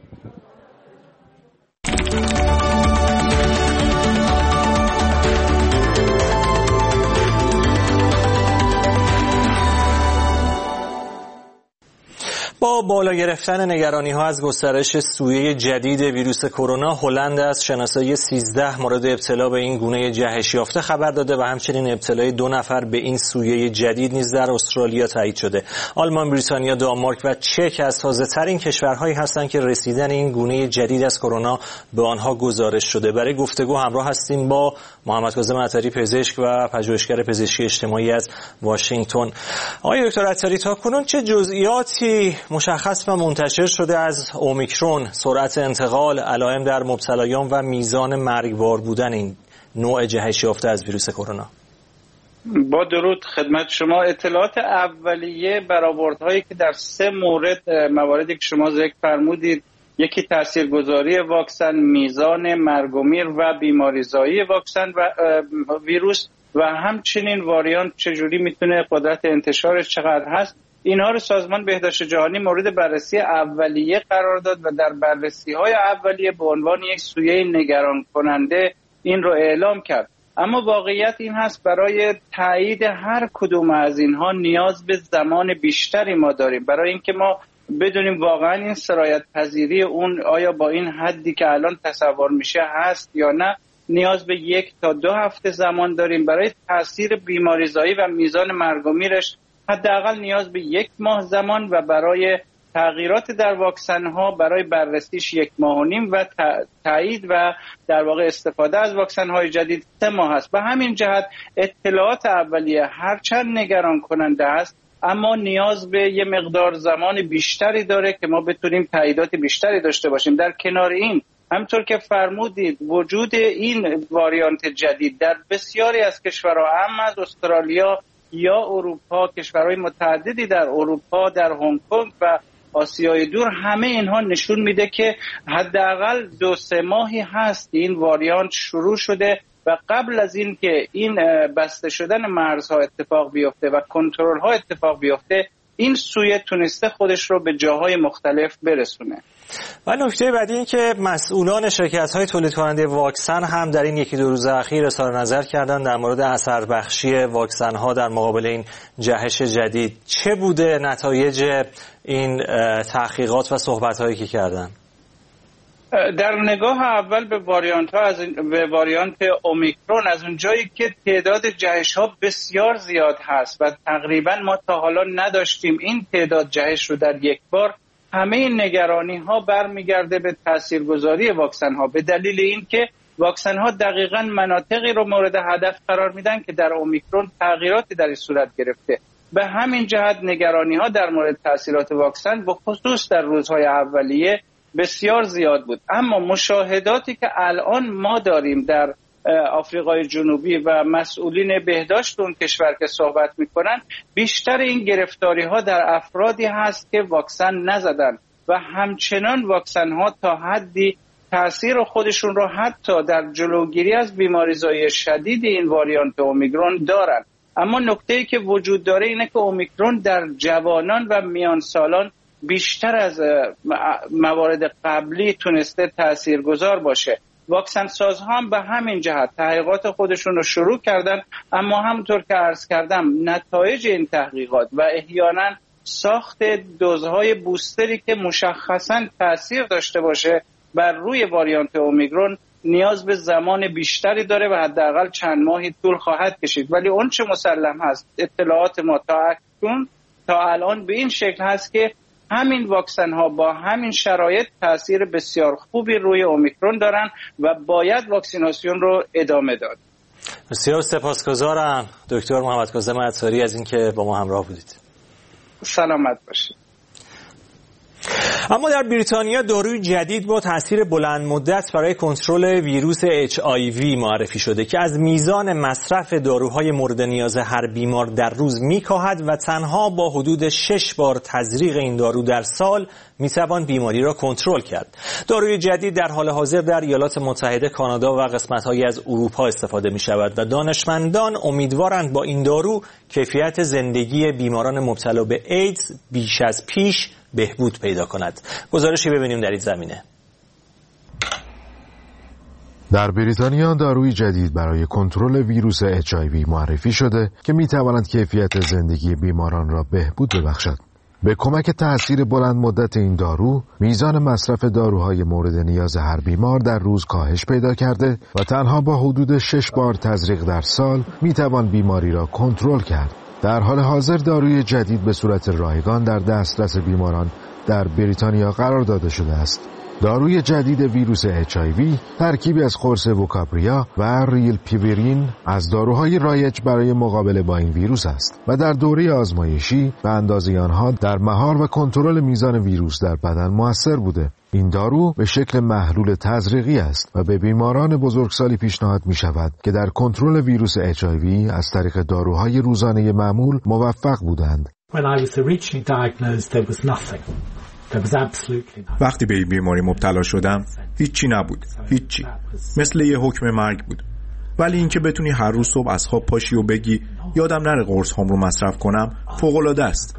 با بالا گرفتن نگرانی‌ها از گسترش سویه جدید ویروس کرونا، هلند از شناسایی 13 مورد ابتلا به این گونه جهش یافته خبر داده و همچنین ابتلای 2 نفر به این سویه جدید نیز در استرالیا تایید شده. آلمان، بریتانیا، دانمارک و چک از تازه‌ترین کشورهایی هستند که رسیدن این گونه جدید از کرونا به آنها گزارش شده. برای گفتگو همراه هستیم با محمد کاظم عطاری، پزشک و پژوهشگر پزشکی اجتماعی از واشنگتن. آقای دکتر عطاری، تاکنون چه جزئیاتی مشخص و منتشر شده از اومیکرون، سرعت انتقال، علائم در مبتلایان و میزان مرگبار بودن این نوع جهش یافته از ویروس کرونا؟ با درود خدمت شما. اطلاعات اولیه برآوردهایی که در 3 مواردی که شما ذکر فرمودید، یکی تاثیرگذاری واکسن، میزان مرگ و میر و بیماریزایی واکسن و ویروس و همچنین واریانت چجوری میتونه قدرت انتشارش چقدر هست، اینها رو سازمان بهداشت جهانی مورد بررسی اولیه قرار داد و در بررسی‌های اولیه به عنوان یک سویه نگران کننده این رو اعلام کرد. اما واقعیت این هست برای تایید هر کدوم از اینها نیاز به زمان بیشتری ما داریم، برای اینکه ما بدونیم واقعا این سرایت پذیری اون آیا با این حدی که الان تصور میشه هست یا نه. نیاز به 1 تا 2 هفته زمان داریم. برای تاثیر بیماریزایی و میزان مرگ و میرش حداقل نیاز به 1 ماه زمان و برای تغییرات در واکسن ها برای بررسیش 1.5 ماه و تایید و در واقع استفاده از واکسن های جدید 3 ماه است. به همین جهت اطلاعات اولیه هرچند نگران کننده است، اما نیاز به یه مقدار زمان بیشتری داره که ما بتونیم تاییدات بیشتری داشته باشیم. در کنار این، همطور که فرمودید، وجود این واریانت جدید در بسیاری از کشورها، هم از استرالیا یا اروپا، کشورهای متعددی در اروپا، در هنگ کنگ و آسیای دور، همه اینها نشون میده که حداقل 2-3 ماهی هست این واریانت شروع شده و قبل از این که این بسته شدن مرزها اتفاق بیفته و کنترل ها اتفاق بیفته، این سویه تونسته خودش رو به جاهای مختلف برسونه. و نکته بعدی این که مسئولان شرکت‌های تولید کننده واکسن هم در این یکی دو روز اخیر اظهار نظر کردن در مورد اثر بخشی واکسن‌ها در مقابل این جهش جدید. چه بوده نتایج این تحقیقات و صحبت‌هایی که کردن؟ در نگاه اول به واریانت اومیکرون، از اونجایی که تعداد جهش ها بسیار زیاد هست و تقریبا ما تا حالا نداشتیم این تعداد جهش رو در یک بار، همه این نگرانی ها برمیگرده به تاثیرگذاری واکسن ها، به دلیل اینکه واکسن ها دقیقاً مناطقی رو مورد هدف قرار میدن که در اومیکرون تغییراتی در این صورت گرفته. به همین جهت نگرانی ها در مورد تاثیرات واکسن به خصوص در روزهای اولیه بسیار زیاد بود. اما مشاهداتی که الان ما داریم در آفریقای جنوبی و مسئولین بهداشت اون کشور که صحبت میکنن، بیشتر این گرفتاری ها در افرادی هست که واکسن نزدن و همچنان واکسن ها تا حدی تاثیر خودشون رو حتی در جلوگیری از بیماریزایی شدید این واریانت اومیکرون دارن. اما نکته‌ای که وجود داره اینه که اومیکرون در جوانان و میان سالان بیشتر از موارد قبلی تونسته تاثیرگذار باشه. واکسن سازها هم به همین جهت تحقیقات خودشون رو شروع کردن، اما همونطور که عرض کردم نتایج این تحقیقات و احیانا ساخت دوزهای بوستری که مشخصاً تاثیر داشته باشه بر روی واریانت اومیکرون نیاز به زمان بیشتری داره و حداقل چند ماهی طول خواهد کشید. ولی اون چه مسلم هست، اطلاعات ما تا الان به این شکل هست که همین واکسن ها با همین شرایط تاثیر بسیار خوبی روی اومیکرون دارن و باید واکسیناسیون رو ادامه داد. بسیار سپاسگزارم دکتر محمد کاظم عطاری از اینکه با ما همراه بودید. سلامت باشید. اما در بریتانیا داروی جدید با تاثیر بلند مدت برای کنترل ویروس HIV معرفی شده که از میزان مصرف داروهای مورد نیاز هر بیمار در روز میکاهد و تنها با حدود 6 بار تزریق این دارو در سال میتوان بیماری را کنترل کرد. داروی جدید در حال حاضر در ایالات متحده، کانادا و قسمت‌هایی از اروپا استفاده می‌شود و دانشمندان امیدوارند با این دارو کیفیت زندگی بیماران مبتلا به ایدز بیش از پیش بهبود پیدا کند. گزارشی ببینیم در این زمینه. در بریتانیا داروی جدید برای کنترل ویروس HIV معرفی شده که می‌تواند کیفیت زندگی بیماران را بهبود ببخشد. به کمک تأثیر بلند مدت این دارو، میزان مصرف داروهای مورد نیاز هر بیمار در روز کاهش پیدا کرده و تنها با حدود 6 بار تزریق در سال میتوان بیماری را کنترل کرد. در حال حاضر داروی جدید به صورت رایگان در دسترس بیماران در بریتانیا قرار داده شده است. داروی جدید ویروس HIV ترکیبی از قرص ووکابریا و ریل پیویرین از داروهای رایج برای مقابله با این ویروس است و در دوره آزمایشی به اندازه آنها در مهار و کنترل میزان ویروس در بدن مؤثر بوده. این دارو به شکل محلول تزریقی است و به بیماران بزرگسالی پیشنهاد می شود که در کنترل ویروس HIV از طریق داروهای روزانه معمول موفق بودند. وقتی به این بیماری مبتلا شدم هیچی نبود، هیچی، مثل یه حکم مرگ بود. ولی اینکه بتونی هر روز صبح از خواب پاشی و بگی یادم نره قرص هام رو مصرف کنم فوق‌العاده است.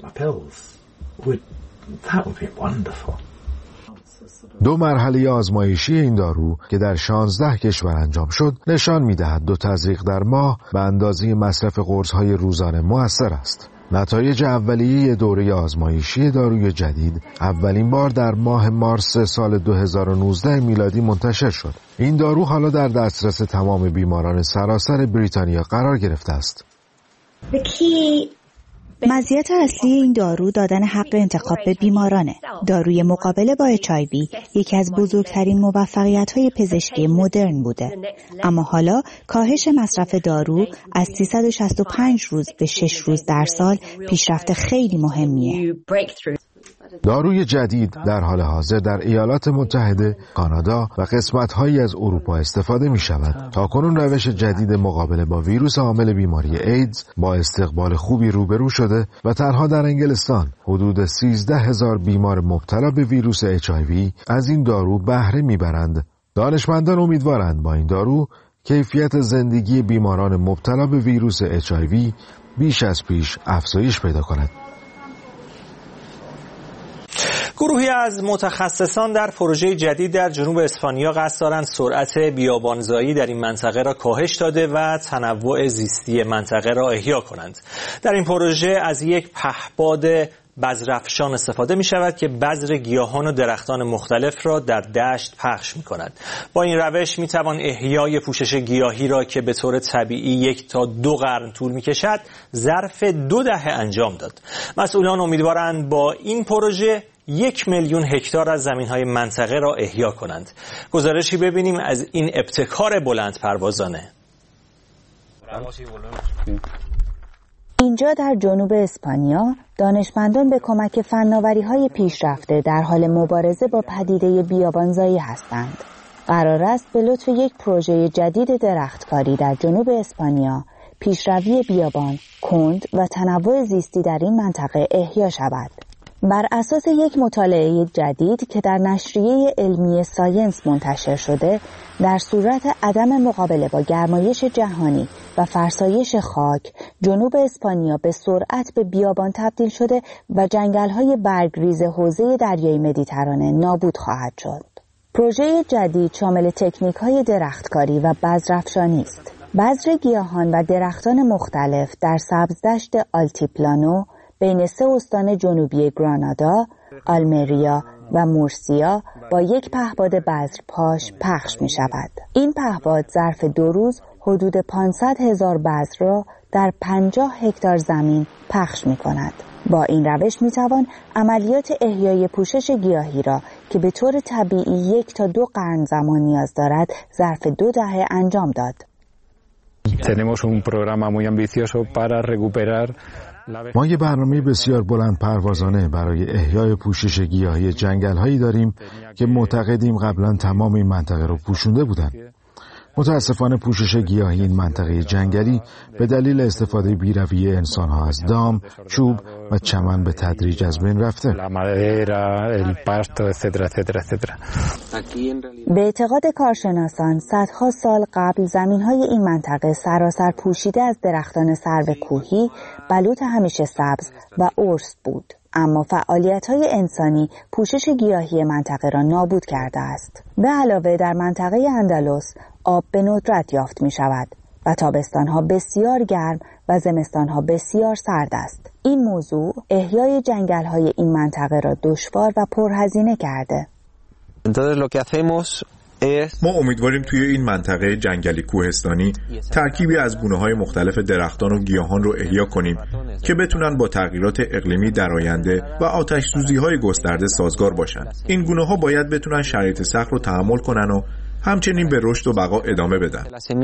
دو مرحله آزمایشی این دارو که در 16 کشور انجام شد نشان می‌دهد دو تزریق در ماه به اندازه مصرف قرص‌های روزانه مؤثر است. نتایج اولیه دوره آزمایشی داروی جدید اولین بار در ماه مارس سال 2019 میلادی منتشر شد. این دارو حالا در دسترس تمام بیماران سراسر بریتانیا قرار گرفته است. مزیت اصلی این دارو دادن حق انتخاب به بیمارانه. داروی مقابله با HIV یکی از بزرگترین موفقیت‌های پزشکی مدرن بوده. اما حالا کاهش مصرف دارو از 365 روز به 6 روز در سال پیشرفت خیلی مهمیه. داروی جدید در حال حاضر در ایالات متحده، کانادا و قسمت‌هایی از اروپا استفاده می‌شود. تاکنون روش جدید مقابله با ویروس عامل بیماری ایدز با استقبال خوبی روبرو شده و تنها در انگلستان حدود 13,000 بیمار مبتلا به ویروس HIV از این دارو بهره می‌برند. دانشمندان امیدوارند با این دارو کیفیت زندگی بیماران مبتلا به ویروس HIV بیش از پیش افزایش پیدا کند. گروهی از متخصصان در پروژه جدید در جنوب اسپانیا قصد دارند سرعت بیابانزایی در این منطقه را کاهش داده و تنوع زیستی منطقه را احیا کنند. در این پروژه از یک پهپاد بذرافشان استفاده می شود که بذر گیاهان و درختان مختلف را در دشت پخش می کند. با این روش می توان احیای پوشش گیاهی را که به طور طبیعی 1 تا 2 قرن طول می کشد ظرف 2 دهه انجام داد. مسئولان امیدوارند با این پروژه 1 میلیون هکتار از زمین‌های منطقه را احیا کنند. گزارشی ببینیم از این ابتکار بلند پروازانه. اینجا در جنوب اسپانیا دانشمندان به کمک فناوری‌های پیشرفته در حال مبارزه با پدیده بیابانزایی هستند. قرار است به لطف یک پروژه جدید درختکاری در جنوب اسپانیا پیشروی بیابان، کند و تنوع زیستی در این منطقه احیا شود. بر اساس یک مطالعه جدید که در نشریه علمی ساینس منتشر شده، در صورت عدم مقابله با گرمایش جهانی و فرسایش خاک، جنوب اسپانیا به سرعت به بیابان تبدیل شده و جنگل‌های برگریز حوزه دریای مدیترانه نابود خواهد شد. پروژه جدید شامل تکنیک‌های درختکاری و بذرافشانی است. بذر گیاهان و درختان مختلف در سبزدشت آلتیپلانو بین 3 استان جنوبی گرانادا، آلمریا و مورسیا با یک پهپاد بذرپاش پخش می شود. این پهپاد ظرف 2 روز حدود 500,000 بذر را در 50 هکتار زمین پخش می کند. با این روش می توان عملیات احیای پوشش گیاهی را که به طور طبیعی 1 تا 2 قرن زمان نیاز دارد ظرف 2 دهه انجام داد. Tenemos un programa muy ambicioso para recuperar. ما یک برنامه بسیار بلند پروازانه برای احیای پوشش گیاهی جنگل‌هایی داریم که معتقدیم قبلا تمام این منطقه رو پوشونده بودند. متاسفانه پوشش گیاهی این منطقه جنگلی به دلیل استفاده بی‌رویه انسان‌ها از دام، چوب و چمن به تدریج از بین رفته. به اعتقاد کارشناسان صدها سال قبل زمین‌های این منطقه سراسر پوشیده از درختان سرو کوهی، بلوط همیشه سبز و ارس بود. اما فعالیت‌های انسانی پوشش گیاهی منطقه را نابود کرده است. به علاوه در منطقه اندلس آب به ندرت یافت می شود و تابستانها بسیار گرم و زمستانها بسیار سرد است. این موضوع احیای جنگل‌های این منطقه را دشوار و پرهزینه کرده. ما امیدواریم توی این منطقه جنگلی کوهستانی ترکیبی از گونه‌های مختلف درختان و گیاهان رو احیا کنیم که بتونن با تغییرات اقلیمی در آینده و آتش‌سوزی‌های گسترده سازگار باشن. این گونه‌ها باید بتونن شرایط سخت رو تحمل کنن و همچنین به رشد و بقا ادامه بدن.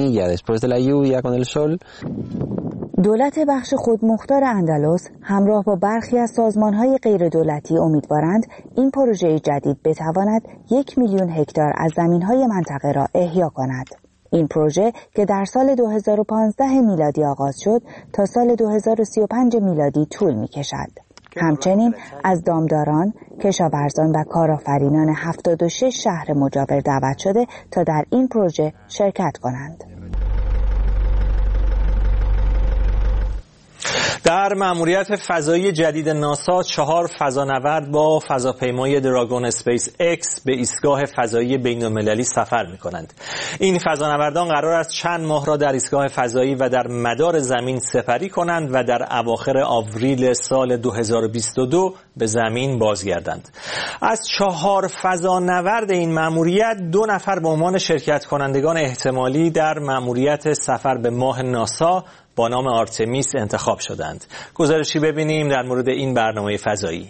دولت بخش خودمختار اندلس همراه با برخی از سازمان‌های غیردولتی امیدوارند این پروژه جدید بتواند 1 میلیون هکتار از زمین‌های منطقه را احیا کند. این پروژه که در سال 2015 میلادی آغاز شد تا سال 2035 میلادی طول می‌کشد. همچنین از دامداران، کشاورزان و کارآفرینان 76 شهر مجاور دعوت شده تا در این پروژه شرکت کنند. در مأموریت فضایی جدید ناسا 4 فضانورد با فضاپیمای دراگون اسپیس اکس به ایستگاه فضایی بین‌المللی سفر می‌کنند. این فضانوردان قرار است چند ماه را در ایستگاه فضایی و در مدار زمین سپری کنند و در اواخر آوریل سال 2022 به زمین بازگردند. از 4 فضانورد این مأموریت 2 نفر به عنوان شرکت کنندگان احتمالی در مأموریت سفر به ماه ناسا با نام آرتمیس انتخاب شدند. گزارشی ببینیم در مورد این برنامه فضایی.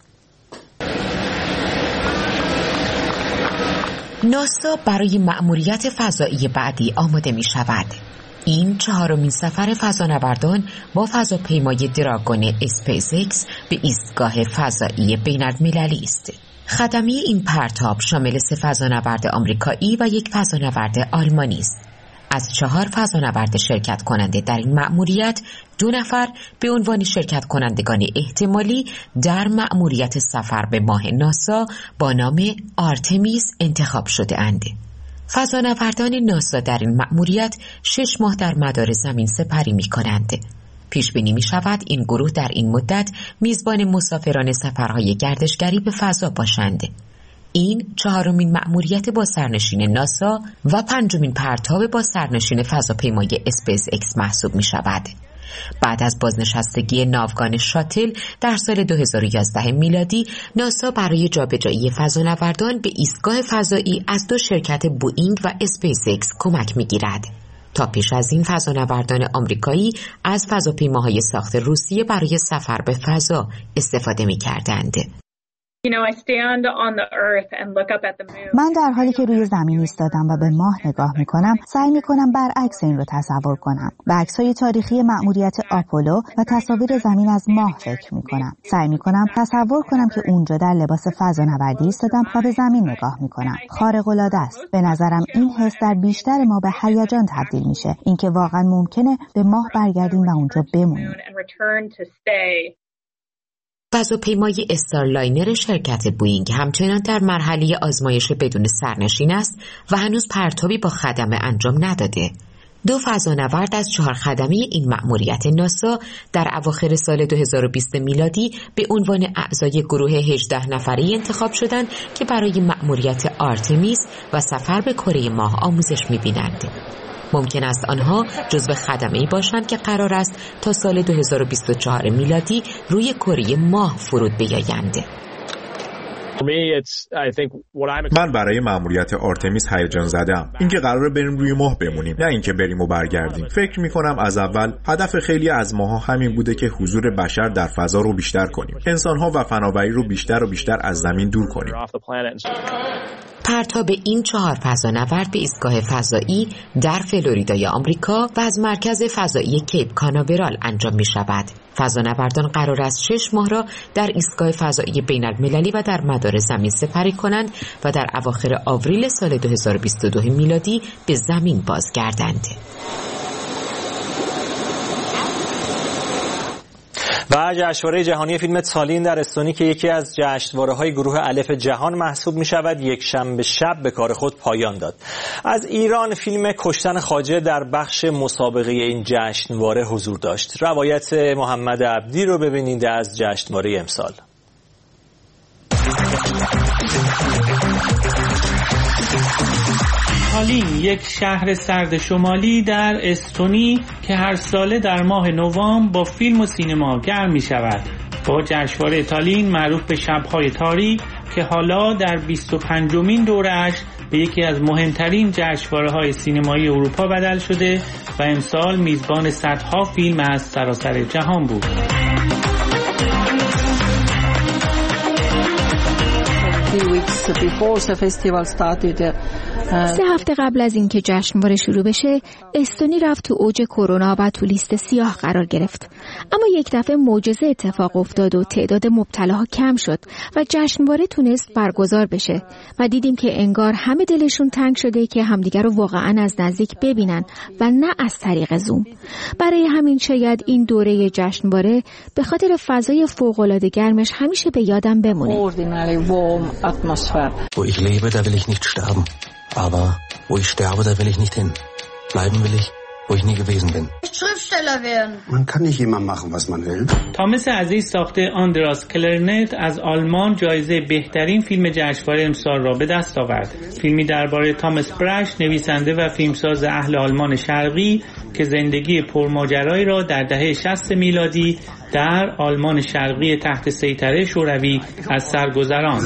ناسا برای مأموریت فضایی بعدی آماده می شود. این 4مین سفر فضانوردان با فضاپیمای دراگون اسپیس اکس به ایستگاه فضایی بین‌المللی است. خدمه این پرتاب شامل 3 فضانورد آمریکایی و 1 فضانورد آلمانی است. از 4 فضانورد شرکت کننده در این مأموریت 2 نفر به عنوان شرکت کنندگان احتمالی در مأموریت سفر به ماه ناسا با نام آرتمیس انتخاب شده اند. فضانوردان ناسا در این مأموریت 6 ماه در مدار زمین سپری می کنند. پیش بینی می شود این گروه در این مدت میزبان مسافران سفرهای گردشگری به فضا باشند. این چهارمین مأموریت با سرنشین ناسا و پنجمین پرتاب با سرنشین فضاپیمای اسپیس اکس محسوب می شود. بعد از بازنشستگی ناوگان شاتل در سال 2011 میلادی، ناسا برای جابجایی فضانوردان به ایستگاه فضایی از دو شرکت بوئینگ و اسپیس اکس کمک می‌گیرد. تا پیش از این فضانوردان آمریکایی از فضاپیماهای ساخت روسیه برای سفر به فضا استفاده می‌کردند. من در حالی که روی زمین ایستادم و به ماه نگاه میکنم سعی میکنم برعکس این رو تصور کنم. به عکس‌های تاریخی مأموریت آپولو و تصاویر زمین از ماه فکر میکنم. سعی میکنم تصور کنم که اونجا در لباس فضانوردی ایستادم و به زمین نگاه میکنم. خارق‌العاده است. به نظرم این حس در بیشتر ما به هیجان تبدیل میشه. اینکه واقعا ممکنه به ماه برگردیم و اونجا بمونیم. فضاپیمای استارلاینر شرکت بوئینگ همچنان در مرحله آزمایش بدون سرنشین است و هنوز پرتابی با خدمه انجام نداده. 2 فضانورد از 4 خدمه این مأموریت ناسا در اواخر سال 2020 میلادی به عنوان اعضای گروه 18 نفره انتخاب شدند که برای مأموریت آرتمیس و سفر به کره ماه آموزش می‌بینند. ممکن است آنها جزو خدمه‌ای باشند که قرار است تا سال 2024 میلادی روی کره ماه فرود بیایند. من برای مأموریت آرتمیس هیجان زدم. اینکه قراره بریم روی ماه بمونیم، نه اینکه بریم و برگردیم. فکر می‌کنم از اول هدف خیلی از ماها همین بوده که حضور بشر در فضا رو بیشتر کنیم. انسان‌ها و فناوری رو بیشتر و بیشتر از زمین دور کنیم. پرتاب این 4 فضانورد به ایستگاه فضایی در فلوریدای آمریکا و از مرکز فضایی کیپ کاناورال انجام می شود. فضانوردان قرار است 6 ماه را در ایستگاه فضایی بین المللی و در مدار زمین سپری کنند و در اواخر آوریل سال 2022 میلادی به زمین بازگردند. و جشنواره جهانی فیلم تالین در استونی که یکی از جشنواره‌های گروه الف جهان محسوب می‌شود، یک شنبه شب به کار خود پایان داد. از ایران فیلم کشتن خواجه در بخش مسابقه این جشنواره حضور داشت. روایت محمد عبدی رو ببینید از جشنواره امسال. تالین یک شهر سرد شمالی در استونی که هر ساله در ماه نوامبر با فیلم و سینما گرم می شود. با جشنواره تالین معروف به شب‌های تاریک که حالا در 25مین دوره‌اش به یکی از مهمترین جشنواره‌های سینمایی اروپا بدل شده و امسال میزبان صدها فیلم از سراسر جهان بود. 3 هفته قبل از اینکه جشنواره شروع بشه، استونی رفت تو اوج کرونا و تو لیست سیاه قرار گرفت. اما یک دفعه معجزه اتفاق افتاد و تعداد مبتلاها کم شد و جشنواره تونست برگزار بشه و دیدیم که انگار همه دلشون تنگ شده که همدیگر رو واقعا از نزدیک ببینن و نه از طریق زوم. برای همین شاید این دوره جشنواره به خاطر فضای فوق‌العاده گرمش همیشه به یادم بمونه. Wo ich lebe, da will ich nicht sterben. Aber wo ich sterbe, da will ich nicht hin. Bleiben will ich, wo ich nie gewesen bin. Schriftsteller werden. Man kann nicht immer machen, was man will. تامس عزیز ساخته آندراس کلرنت از آلمان جایزه بهترین فیلم جشنواره امسال را به دست آورد. فیلمی درباره تامس برش، نویسنده و فیلمساز اهل آلمان شرقی که زندگی پرماجرایی را در دهه 60 میلادی در آلمان شرقی تحت سیطره شوروی از سر گذراند.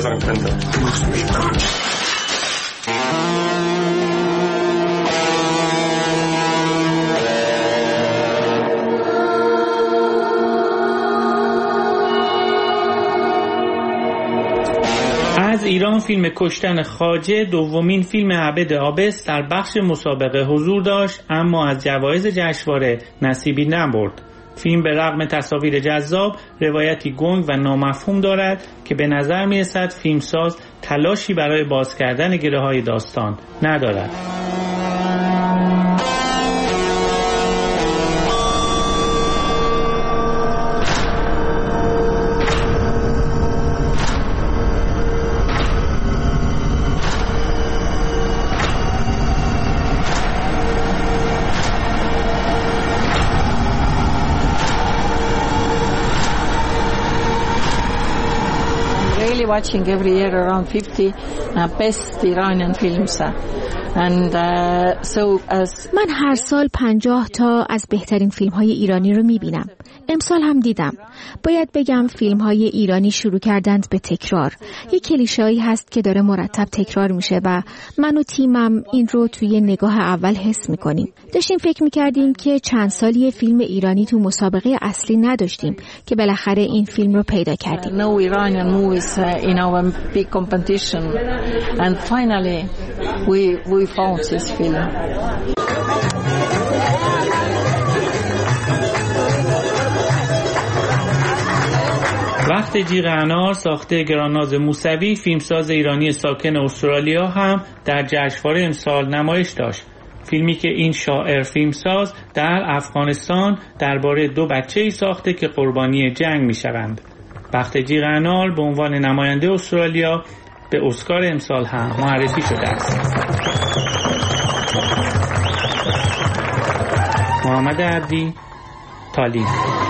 از ایران فیلم کشتن خواجه، دومین فیلم عبد آبس، در بخش مسابقه حضور داشت اما از جوایز جشنواره نصیبی نبرد. فیلم به رغم تصاویر جذاب روایتی گنگ و نامفهوم دارد که به نظر می‌رسد فیلمساز تلاشی برای باز کردن گره‌های داستان ندارد. really watching every year around 50 best Iranian films. من هر سال 50 تا از بهترین فیلم های ایرانی رو میبینم. امسال هم دیدم. باید بگم فیلم های ایرانی شروع کردند به تکرار. یک کلیشه‌ای هست که داره مرتب تکرار میشه و من و تیمم این رو توی نگاه اول حس میکنیم. داشتیم فکر میکردیم که چند سالی فیلم ایرانی تو مسابقه اصلی نداشتیم که بالاخره این فیلم رو پیدا کردیم. No Iranian movies in our big competition and finally we found this film. وقت جیغ انار ساخته گرانناز موسوی، فیلمساز ایرانی ساکن استرالیا هم در جشنواره امسال نمایش داشت. فیلمی که این شاعر فیلمساز در افغانستان درباره 2 بچه‌ای ساخته که قربانی جنگ می‌شوند. وقت جیغ انار به عنوان نماینده استرالیا به اسکار امسال هم معرفی شده است. محمد عبدی، تالین.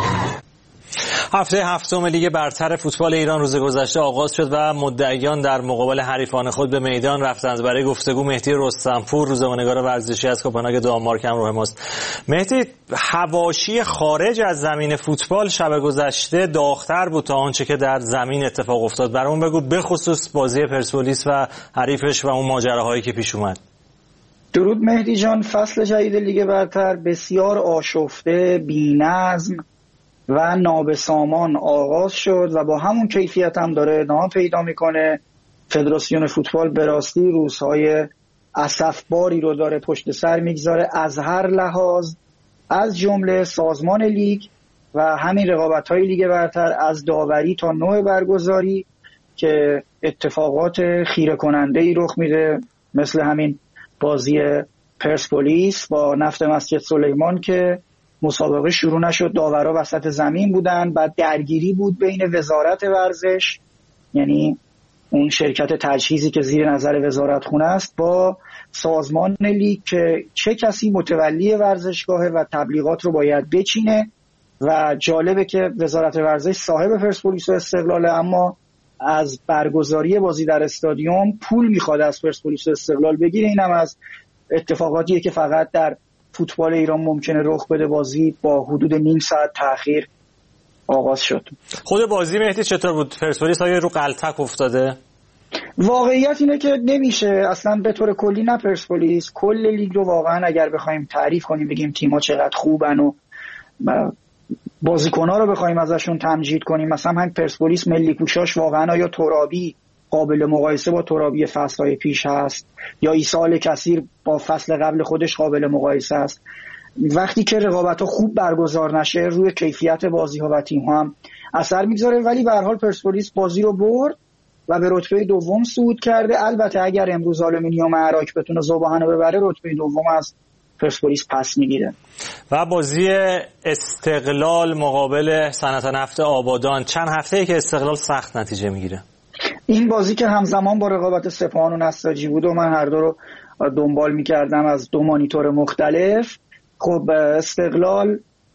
هفته هفتم لیگ برتر فوتبال ایران روز گذشته آغاز شد و مدعیان در مقابل حریفان خود به میدان رفتند. برای گفتگو مهدی رستمپور، روزنامه‌نگار ورزشی از کوپنهاگ دانمارک همراه ماست. مهدی، حواشی خارج از زمین فوتبال شب گذشته داغ‌تر بود تا آنچه که در زمین اتفاق افتاد. برامون بگو، به خصوص بازی پرسپولیس و حریفش و اون ماجراهایی که پیش اومد. درود مهدی جان. فصل جدید لیگ برتر بسیار آشفته، بی‌نظم و نابسامان آغاز شد و با همون کیفیت هم داره ادامه پیدا میکنه. فدراسیون فوتبال به راستی روزهای اسفباری رو داره پشت سر میگذاره از هر لحاظ، از جمله سازمان لیگ و همین رقابت‌های لیگ برتر، از داوری تا نوع برگزاری که اتفاقات خیره کننده‌ای رخ میده، مثل همین بازی پرسپولیس با نفت مسجد سلیمان که مسابقه شروع نشد، داورا وسط زمین بودن، بعد درگیری بود بین وزارت ورزش، یعنی اون شرکت تجهیزی که زیر نظر وزارتخونه است، با سازمان لیگ که چه کسی متولی ورزشگاهه و تبلیغات رو باید بچینه. و جالبه که وزارت ورزش صاحب پرسپولیس و استقلاله، اما از برگزاری بازی در استادیوم پول میخواد از پرسپولیس و استقلال بگیره. اینم از اتفاقاتیه که فقط در فوتبال ایران ممکنه رخ بده. بازی با حدود نیم ساعت تأخیر آغاز شد. خود بازی مهدی چطور بود؟ پرسپولیس آیا رو غلطک افتاده؟ واقعیت اینه که نمیشه اصلا به طور کلی، نه پرسپولیس، کل لیگ رو واقعا اگر بخوایم تعریف کنیم، بگیم تیم‌ها چقدر خوبن و بازیکن‌ها رو بخوایم ازشون تمجید کنیم، مثلا همین پرسپولیس ملی کوشاش واقعا آیا ترابی قابل مقایسه با ترابی فصل‌های پیش هست یا عیسی الکثیر با فصل قبل خودش قابل مقایسه است؟ وقتی که رقابت‌ها خوب برگزار نشه روی کیفیت بازی‌ها و تیم‌ها هم اثر می‌گذاره. ولی به هر حال پرسپولیس بازی رو برد و به رتبه دوم صعود کرده. البته اگر امروز آلومینیوم عراق بتونه ذوب‌آهن رو ببره، رتبه دوم از پرسپولیس پس میگیره. و بازی استقلال مقابل صنعت نفت آبادان، چند هفته‌ای که استقلال سخت نتیجه میگیره. این بازی که همزمان با رقابت سپاهان و نساجی بود و من هر دو رو دنبال میکردم از 2 مانیتور مختلف. خب استقلال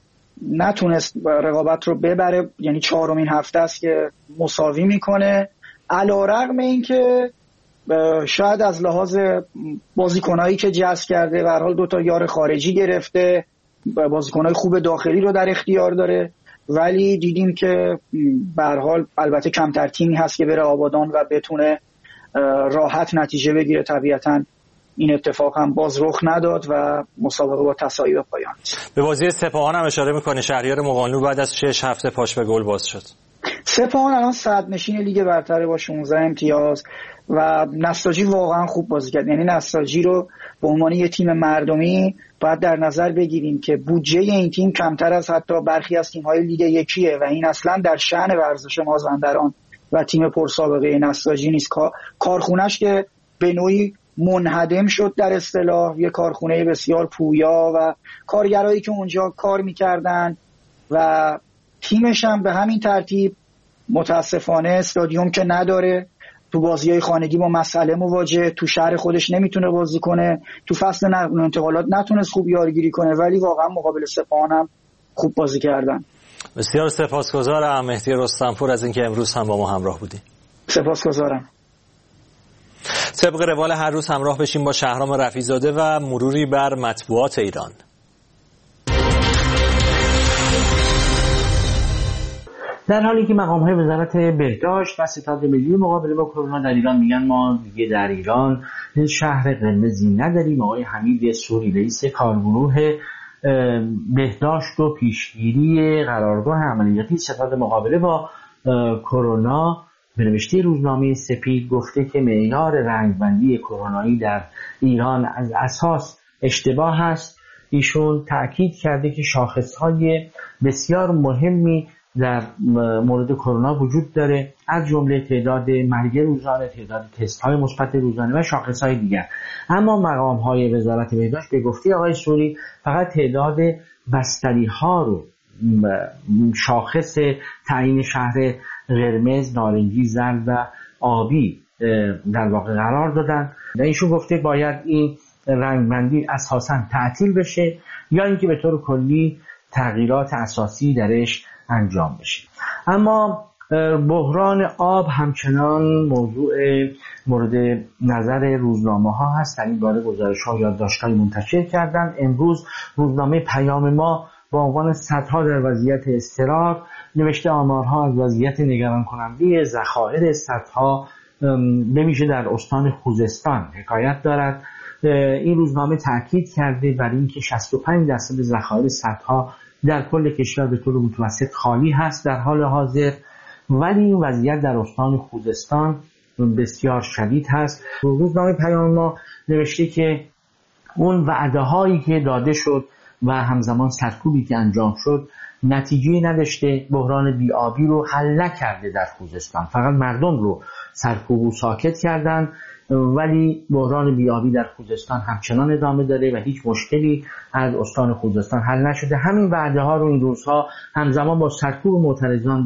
نتونست رقابت رو ببره، یعنی 4مین هفته است که مساوی میکنه، علی‌رغم اینکه شاید از لحاظ بازیکنایی که جذب کرده به هر حال 2 تا یار خارجی گرفته، بازیکنای خوب داخلی رو در اختیار داره، ولی دیدیم که به هر حال البته کمتر تیمی هست که بره آبادان و بتونه راحت نتیجه بگیره. طبیعتاً این اتفاق هم باز رخ نداد و مسابقه با تساوی به پایان. به بازی سپاهان هم اشاره میکنه. شهریار مقانلو بعد از 6 هفته پاش به گل باز شد. سپاهان الان صدرنشین لیگ برتر با 16 امتیاز و نساجی واقعا خوب بازی کرد. یعنی نساجی رو به عنوان یه تیم مردمی باید در نظر بگیریم که بودجه این تیم کمتر از حتی برخی از تیم‌های لیگ یکیه و این اصلا در شأن ورزش مازندران و تیم پرسابقه نساجی نیست. کارخونه‌اش که به نوعی منهدم شد در اصطلاح، یه کارخونه بسیار پویا و کارگرایی که اونجا کار می‌کردن و تیمش هم به همین ترتیب متاسفانه استادیوم که نداره، تو بازی‌های خانگی با مسئله مواجه، تو شهر خودش نمیتونه بازی کنه، تو فصل نقل و انتقالات نتونست خوب یارگیری کنه، ولی واقعا مقابل سپاهان هم خوب بازی کردن. بسیار سپاسگزارم مهدی رستمپور از اینکه امروز هم با ما همراه بودی. سپاسگزارم. طبق روال هر روز همراه بشیم با شهرام رفیع‌زاده و مروری بر مطبوعات ایران. در حالی که مقام‌های وزارت بهداشت و ستاد ملی مقابله با کرونا در ایران میگن ما دیگه در ایران شهر قرمزی نداریم، آقای حمید سوری رئیس کارگروه بهداشت و پیشگیری قرارگاه عملیاتی ستاد مقابله با کرونا به نوشته روزنامه سپید گفته که معیار رنگبندی کرونایی در ایران از اساس اشتباه است. ایشون تأکید کرده که شاخص‌های بسیار مهمی در مورد کرونا وجود داره، از جمله تعداد مرگ روزانه، تعداد تست‌های مثبت روزانه و شاخص‌های دیگر. اما مقام‌های وزارت بهداشت به گفته آقای سوری فقط تعداد بستری‌ها رو شاخص تعیین شهر قرمز، نارنجی، زرد و آبی در واقع قرار دادن. ایشون گفته باید این رنگبندی اساساً تعطیل بشه یا اینکه به طور کلی تغییرات اساسی درش انجام بشه. اما بحران آب همچنان موضوع مورد نظر روزنامه ها هست. در این باره گزارش ها یادداشت‌هایی منتشر کردند. امروز روزنامه پیام ما با عنوان صدها در وضعیت اضطراب نوشته آمارها از وضعیت نگران کننده ذخایر صدها به ویژه در استان خوزستان حکایت دارد. این روزنامه تاکید کرده بر اینکه 65% ذخایر صدها در کل کشور به طور متوسط خالی هست در حال حاضر، ولی این وضعیت در استان خوزستان بسیار شدید هست. روزنامه پیام ما نوشته که اون وعده هایی که داده شد و همزمان سرکوبی که انجام شد نتیجه نداشته. بحران بی‌آبی رو حل نکرده در خوزستان، فقط مردم رو سرکوب و ساکت کردن، ولی بحران بی‌آبی در خوزستان همچنان ادامه داره و هیچ مشکلی از استان خوزستان حل نشده. همین وعده ها رو این روزها همزمان با سرکوب معترضان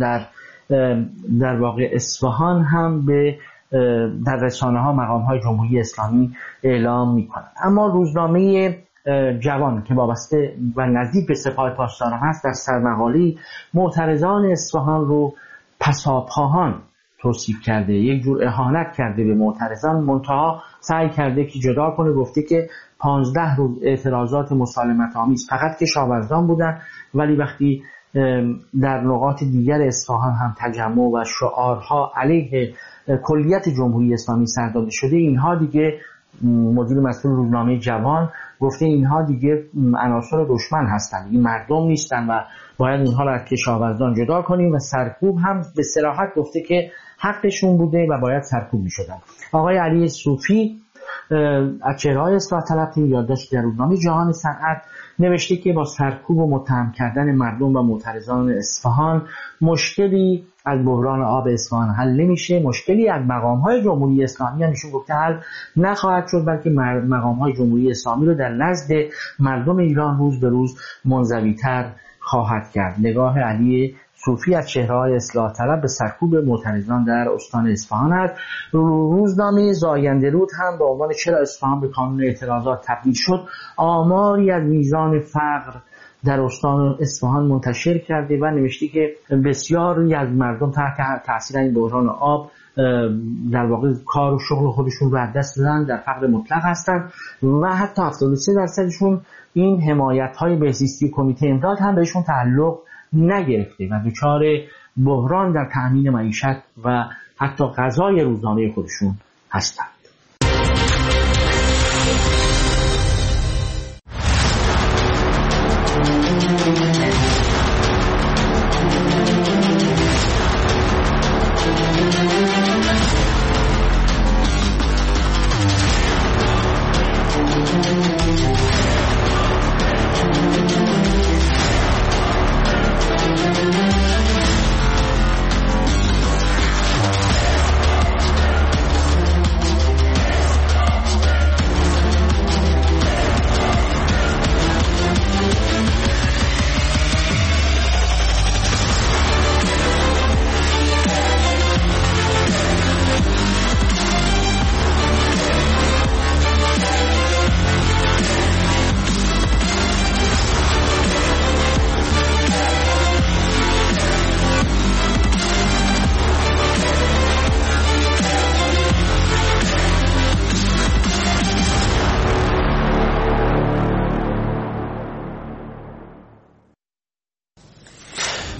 در واقع اصفهان هم به در رسانه ها مقام های جمهوری اسلامی اعلام میکنند. اما روزنامه جوان که وابسته و نزدیک به سپاه پاسداران هست در سرمقالی معترضان اصفهان رو پسابخواهان توصیف کرده، یک جور اهانت کرده به معترضان، منتها سعی کرده که جدا کنه. گفته که 15 روز اعتراضات مسالمت آمیز فقط کشاورزان بودن، ولی وقتی در نقاط دیگر اصفهان هم تجمع و شعارها علیه کلیت جمهوری اسلامی سر داده شده، اینها دیگه مدیر مسئول روزنامه جوان گفته اینها دیگه عناصر دشمن هستند، این مردم نیستن و باید اینها را از کشاورزان جدا کنیم. و سرکوب هم به صراحت گفته که حقشون بوده و باید سرکوب می‌شدن. آقای علی صوفی از چهره‌های اصلاح طلب یادداشت در روزنامه جهان صنعت نوشته که با سرکوب و متهم کردن مردم و معترضان اصفهان مشکلی از بحران آب اصفهان حل نمیشه، مشکلی از مقام‌های جمهوری اسلامی هم ایشون گفته حل نخواهد شد، بلکه مقام‌های جمهوری اسلامی رو در نزد مردم ایران روز به روز منزوی‌تر خواهد کرد. نگاه علی صوفی از چهره‌های اصلاح طلب به سرکوب معترضان در استان اصفهان است. روزنامه زاینده رود هم با عنوان چرا اصفهان به کانون اعتراضات تبدیل شد آماری از میزان فقر در استان اصفهان منتشر کرده و نوشته که بسیاری از مردم تحت تاثیر این بحران آب در واقع کار و شغل خودشون رو از دست دادن، در فقر مطلق هستند و حتی 73% این حمایت‌های بهزیستی کمیته امداد هم بهشون تعلق نگرفته و دچار بحران در تأمین معیشت و حتی غذای روزانه خودشون هستند.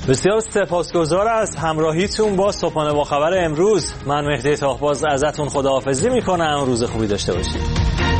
بسیار سپاسگزار از همراهیتون با صبحانه با خبر امروز. من مهدی تاهباز ازتون خداحافظی میکنم. روز خوبی داشته باشید.